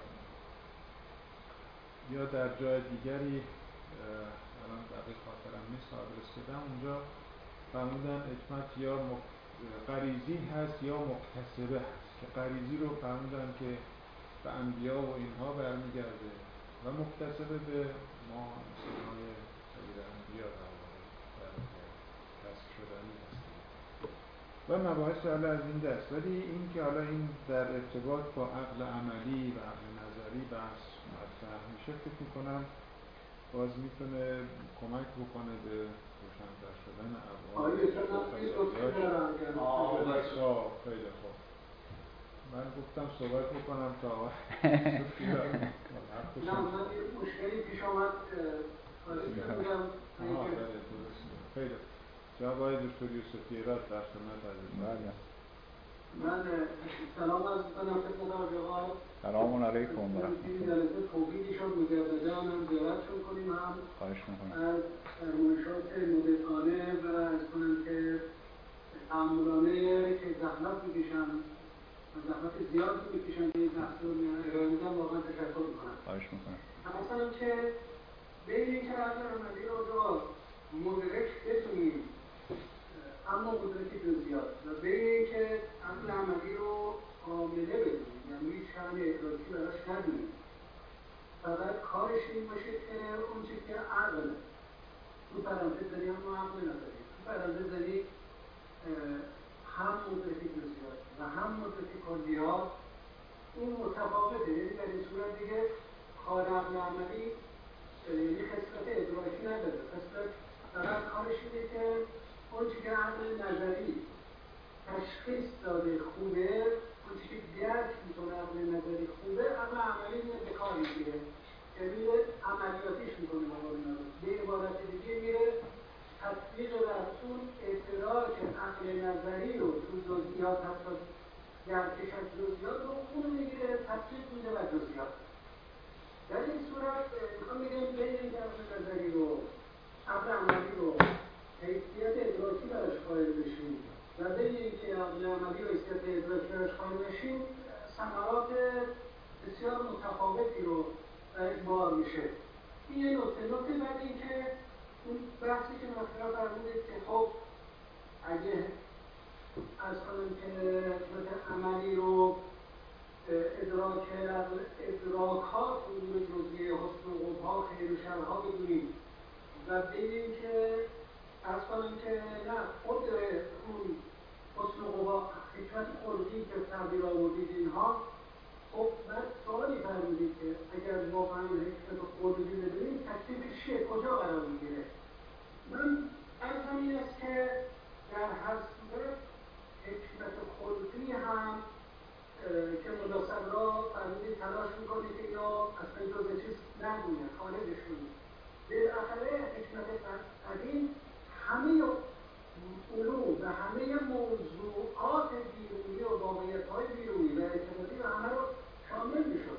یا در جای دیگری الان دقیق خاطرم نیست آدرس بدم، اونجا فرمودن حکمت یا غریزی هست یا مکتسبه هست، که غریزی رو فرمودن که به انبیا و اینها برمیگرده و مکتسبه به ما انسان‌های غیر انبیا در واقع کسب شدنی هست و مباحث حالا از این دست. ولی این که حالا این در ارتباط با عقل عملی و عقل نظری بحث مطرح میشه، فکر میکنم باز میتونه کمک بکنه به روشن‌تر شدن ابعاد. خیلی خوب. من گفتم صحبت بکنم تا نه من مشکلی پیش آمد خارج بودم. خیلی جناب آقای دکتر یوسفی ایراد در خدمت عزیزان. من سلام عرض می‌کنم خدمت آقا. سلام علیکم و رحمت الله. این جلسه توفیقشون مجددا هم زیارتشون کنیم هم. خواهش می‌کنم. از فرمایشات مدرکانه و از کنم که تعاملانه که زحمت می‌کشن و زحمت زیاد می‌کشن که این بحث رو ارائه میدن واقعا تشکر می‌کنم. خواهش می‌کنم. مثلا که بین این که عقل عملی رو مدرک بتونیم اما قدرت جزئیات و بین اینکه عقل عملی رو عامله بدونیم یعنی هیچ شأن ادراکی براش ندونیم فقط کارش این باشه که اون چیزی که عقل تو پرانتز زنی هم عقل نداریم تو پرانتز زنی هم مدرک جزئیات و هم مدرک کلیات این متفاوته یعنی در این صورت دیگه کار عقل عملی یعنی خصلت ادراکی نداره خصلت فقط کارش اینه که اون چی که عقل نظری تشخیص داده خوبه اون چی که درک میکنه عقل نظری خوبه عقل عملی میره به کار میگیره که میره عملیاتیش میکنه به عبارت دیگه میره تطبیق بر اون ادراک عقل نظری رو تو جزئیات حتی درکش از جزئیات رو اون میگیره تطبیق میده بر جزئیات در این صورت میخوام بگم بین این عقل نظری رو عقل عملی رو حیثیت ادراکی براش قائل بشیم و بین اینکه عقل عملی و حیثیت ادراکی براش قائل بشیم ثمرات بسیار متفاوتی رو بار میشه این یه نکته بعد اینکه اون بحثی که مطرح فرمودید که خب اگه از کنم که حکمت عملی رو ادراکات امور جزئیه حسن و قبها خیر و شرها بدونیم و ببینیم که از کنم که نه خود اون حسن و قبها حکمت خلقی که تعبیر آوردید اینها خب بعد سوالی فرمودید که اگر واقعا حکمت خلقی بدونیم تکلیفش چیه کجا قرار میگیره من عرضم این است که در هر صورت حکمت خلقی هم که ملا صدرا فرمودید تلاش میکنه که یا اصلا جزء چیز نمونه خارجش کنید بالاخره حکمت قدیم همه علوم و همه موضوعات بیرونی و واقعیت‌های بیرونی و ارتباطی و همه رو شامل میشد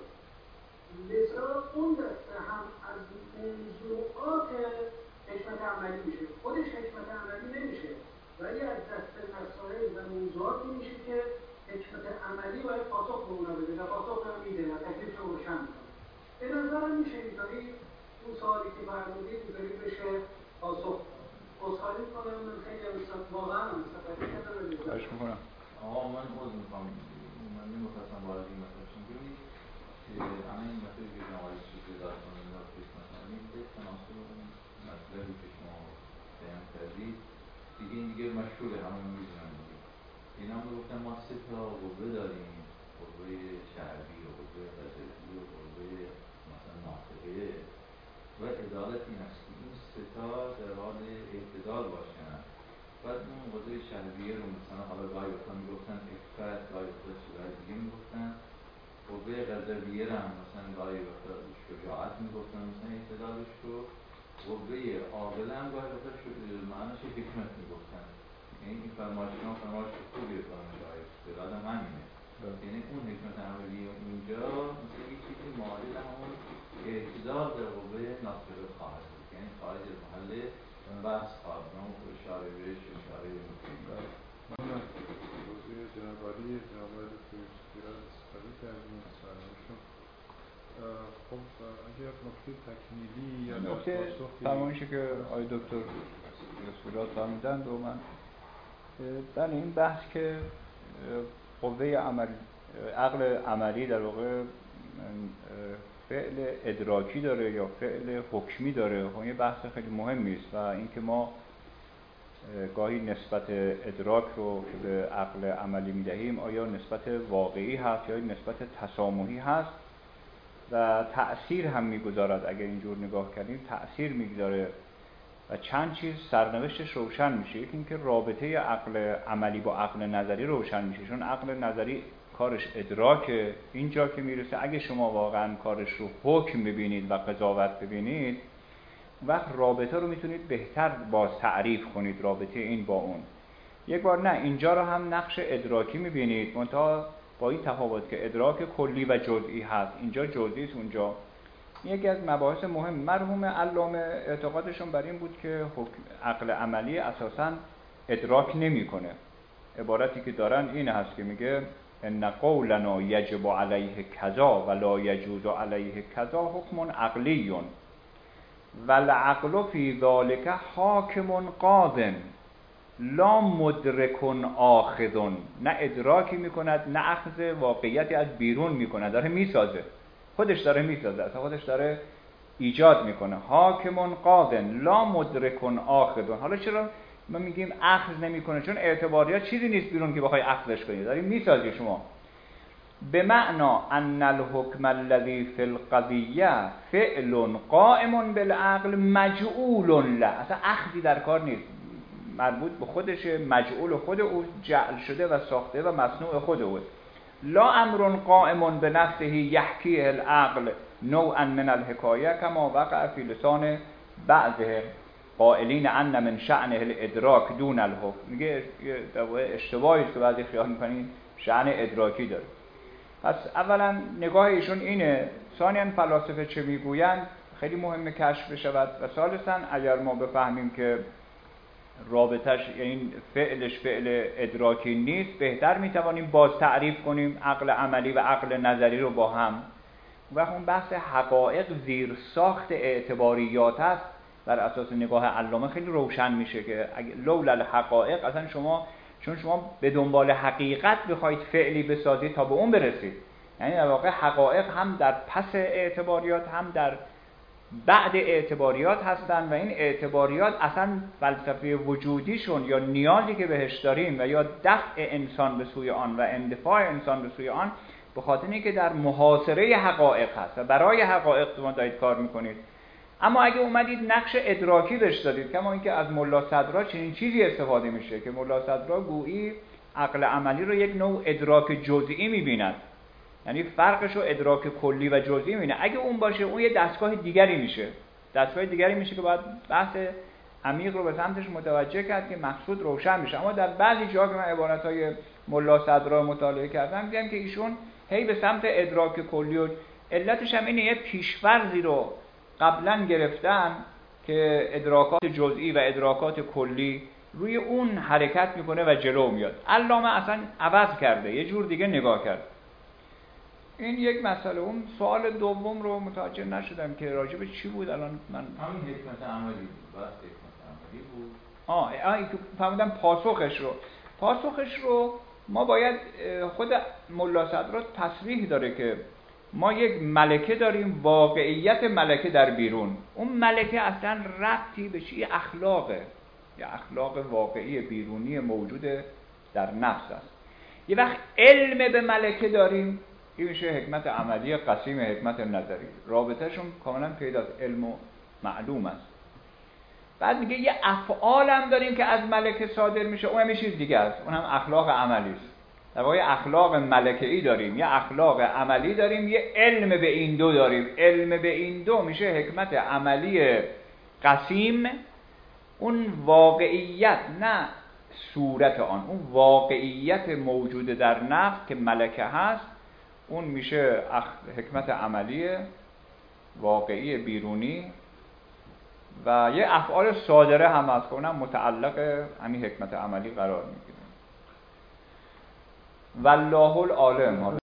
لذا اون دسته هم از موضوعات حکمت عملی میشه خودش حکمت عملی نمیشه ولی از دسته مسائل و موضوعاتی میشه که حکمت عملی باید پاسخ به اونا بده و پاسخ هم میده و تکلیفش رو روشن میکنه به نظرم میشه اینطوری اون سوالی که فرمودید اینطوری بشه پاسخ خواهی کنم من خیلی واقعا هم استفاده کردم خواهش میکنم من عوض میکنم من نمیخواستم وارد این مسئله شم ببینید همه این مسئله که جنواری چیزی دار کنیم و پیش مثلا این به تناسب اون مطلبی که شما بیان کردید دیگه این دیگه مشهوره همه میدونن دیگه این هم گفتن ما 3 تا قوه داریم قوه شهری و قوه قضایی و قوه مثلا ناطقه و عدالت این است که این 3 تا در حال اعتدال باشن بعد اون قوه شهریه رو مثلا حالا گاهی وقتا میگفتن عفت گاهی وقتا چیزهای دیگه میگفتن قوه قضاییه رو هم مثلا گاهی وقتا شجاعت میگفتن مثلا اعتدالش رو قوه عاقله هم گاهی وقتا معناش حکمت میگفتن یعنی این فرمایشان فرمایش خوبیه فرمایش‌های استدلال هم همینه یعنی اون حکمت عملی اونجا مثل یه چیزی معادل همون اعتدال در قوه ناطقه خواهد بود یعنی خارج از محل بحث خواهد بود اون اشاره بهش اشاره مفیدی من توضیح جناب عالی جناب آقای دکتر یوسفی را استفاده کردیم از فرمایشون خب اگر نکته تکمیلی یا نکته فرمایشی که آقای دکتر یوسفی را فرمودند و من در این بحث که قوه عقل عملی در واقع فعل ادراکی داره یا فعل حکمی داره خب یه بحث خیلی مهمی است و اینکه ما گاهی نسبت ادراک رو که به عقل عملی میدهیم آیا نسبت واقعی هست یا نسبت تسامحی هست و تأثیر هم میگذارد اگر اینجور نگاه کردیم تأثیر میگذاره و چند چیز سرنوشتش روشن میشه. یکی اینکه رابطه عقل عملی با عقل نظری روشن میشه، چون عقل نظری کارش ادراکه. اینجا که میرسه اگه شما واقعا کارش رو حکم ببینید و قضاوت ببینید، وقت رابطه رو میتونید بهتر باز تعریف کنید، رابطه این با اون. یک بار نه، اینجا رو هم نقش ادراکی میبینید، منتها با این تفاوت که ادراک کلی و جزئی هست، اینجا جزئی است. اونجا یکی از مباحث مهم مرحوم علامه اعتقادشون بر این بود که عقل عملی اساساً ادراک نمیکنه. عبارتی که دارن این هست که میگه ان قولنا یجب علیه کذا و لا یجوز علیه کذا حکم عقلی والعقل فی ذلک حاکم قاض لا مدرک آخذ. نه ادراکی میکند نه اخذ واقعیتی از بیرون میکند، داره میسازه، خودش داره میسازه، اصلا خودش داره ایجاد میکنه. حاکم قاض لا مدرک آخذ. حالا چرا ما میگیم اخذ نمیکنه؟ چون اعتباریات چیزی نیست بیرون که بخوای اخذش کنی، داری میسازی شما. به معنا ان الحکم الذی فی القضیه فعل قائم بالعقل مجعول له. اصلا اخذی در کار نیست، مربوط به خودشه، مجعول خود او، جعل شده و ساخته و مصنوع خود او. لا امر قائم بنفسه یحکیه العقل نوعا من الحکایه کما وقع فی لسان بعضهم قائلین ان من شأنه الادراک دون الحکم. میگه اشتباهی است که بعضی خیال میکنین شأن ادراکی داره. پس اولا نگاه ایشون اینه، ثانیاً فلاسفه چه میگویند خیلی مهمه کشف بشود، و ثالثاً اگر ما بفهمیم که رابطش یعنی فعلش فعل ادراکی نیست، بهتر میتوانیم باز تعریف کنیم عقل عملی و عقل نظری رو با هم. و اون بحث حقایق زیر ساخت اعتباریات است، بر اساس نگاه علامه خیلی روشن میشه که لولا الحقایق، اصلا چون شما به دنبال حقیقت بخواید فعلی بسازید تا به اون برسید، یعنی در واقع حقایق هم در پس اعتباریات هم در بعد اعتباریات هستند، و این اعتباریات اصلا فلسفه وجودیشون یا نیازی که بهش داریم و یا دفع انسان به سوی آن و اندفاع انسان به سوی آن، به خاطر اینکه در محاصره حقایق هست و برای حقایق شما دارید کار میکنید. اما اگه اومدید نقش ادراکی بهش دادید، کما اینکه از ملا صدرا چنین چیزی استفاده میشه که ملا صدرا گویی عقل عملی رو یک نوع ادراک جزئی میبیند، یعنی فرقش رو ادراک کلی و جزئی میبینه. اگه اون باشه اون یه دستگاه دیگری میشه، که باید بحث عمیق رو به سمتش متوجه کرد که مقصود روشن میشه. اما در بعضی جاها که من عبارتهای ملا صدرا مطالعه کردم دیدم که ایشون هی به سمت ادراک کلی، و علتش هم اینه یه پیش‌فرضی رو قبلا گرفتن که ادراکات جزئی و ادراکات کلی روی اون حرکت میکنه و جلو میاد. علامه اصلا عوض کرده، یه جور دیگه نگاه کرد. این یک مسئله. اون سوال دوم رو متوجه نشدم که راجب چی بود. الان من همین حکمت عملی بود، بس حکمت عملی بود. این که فهمیدم پاسخش رو ما باید خود ملا صدرا تصریح داره که ما یک ملکه داریم، واقعیت ملکه در بیرون. اون ملکه اصلا ربطی به چیه؟ اخلاقه، یا اخلاق واقعی بیرونی موجود در نفس است. یه وقت علم به ملکه داریم، این میشه حکمت عملی قسیم حکمت نظری. رابطهشون کاملا پیداست، علم و معلوم است. بعد میگه یه افعال هم داریم که از ملکه صادر میشه، اون هم یه چیز دیگه است، اون هم اخلاق عملی است. در واقع اخلاق ملکه‌ای داریم، یه اخلاق عملی داریم، یه علم به این دو داریم. علم به این دو میشه حکمت عملی قسیم. اون واقعیت، نه صورت آن، اون واقعیت موجود در نفس که ملکه هست، اون میشه حکمت عملی واقعی بیرونی. و یه افعال صادره هم هست که اونم متعلق همین حکمت عملی قرار میگیره. والله العالم.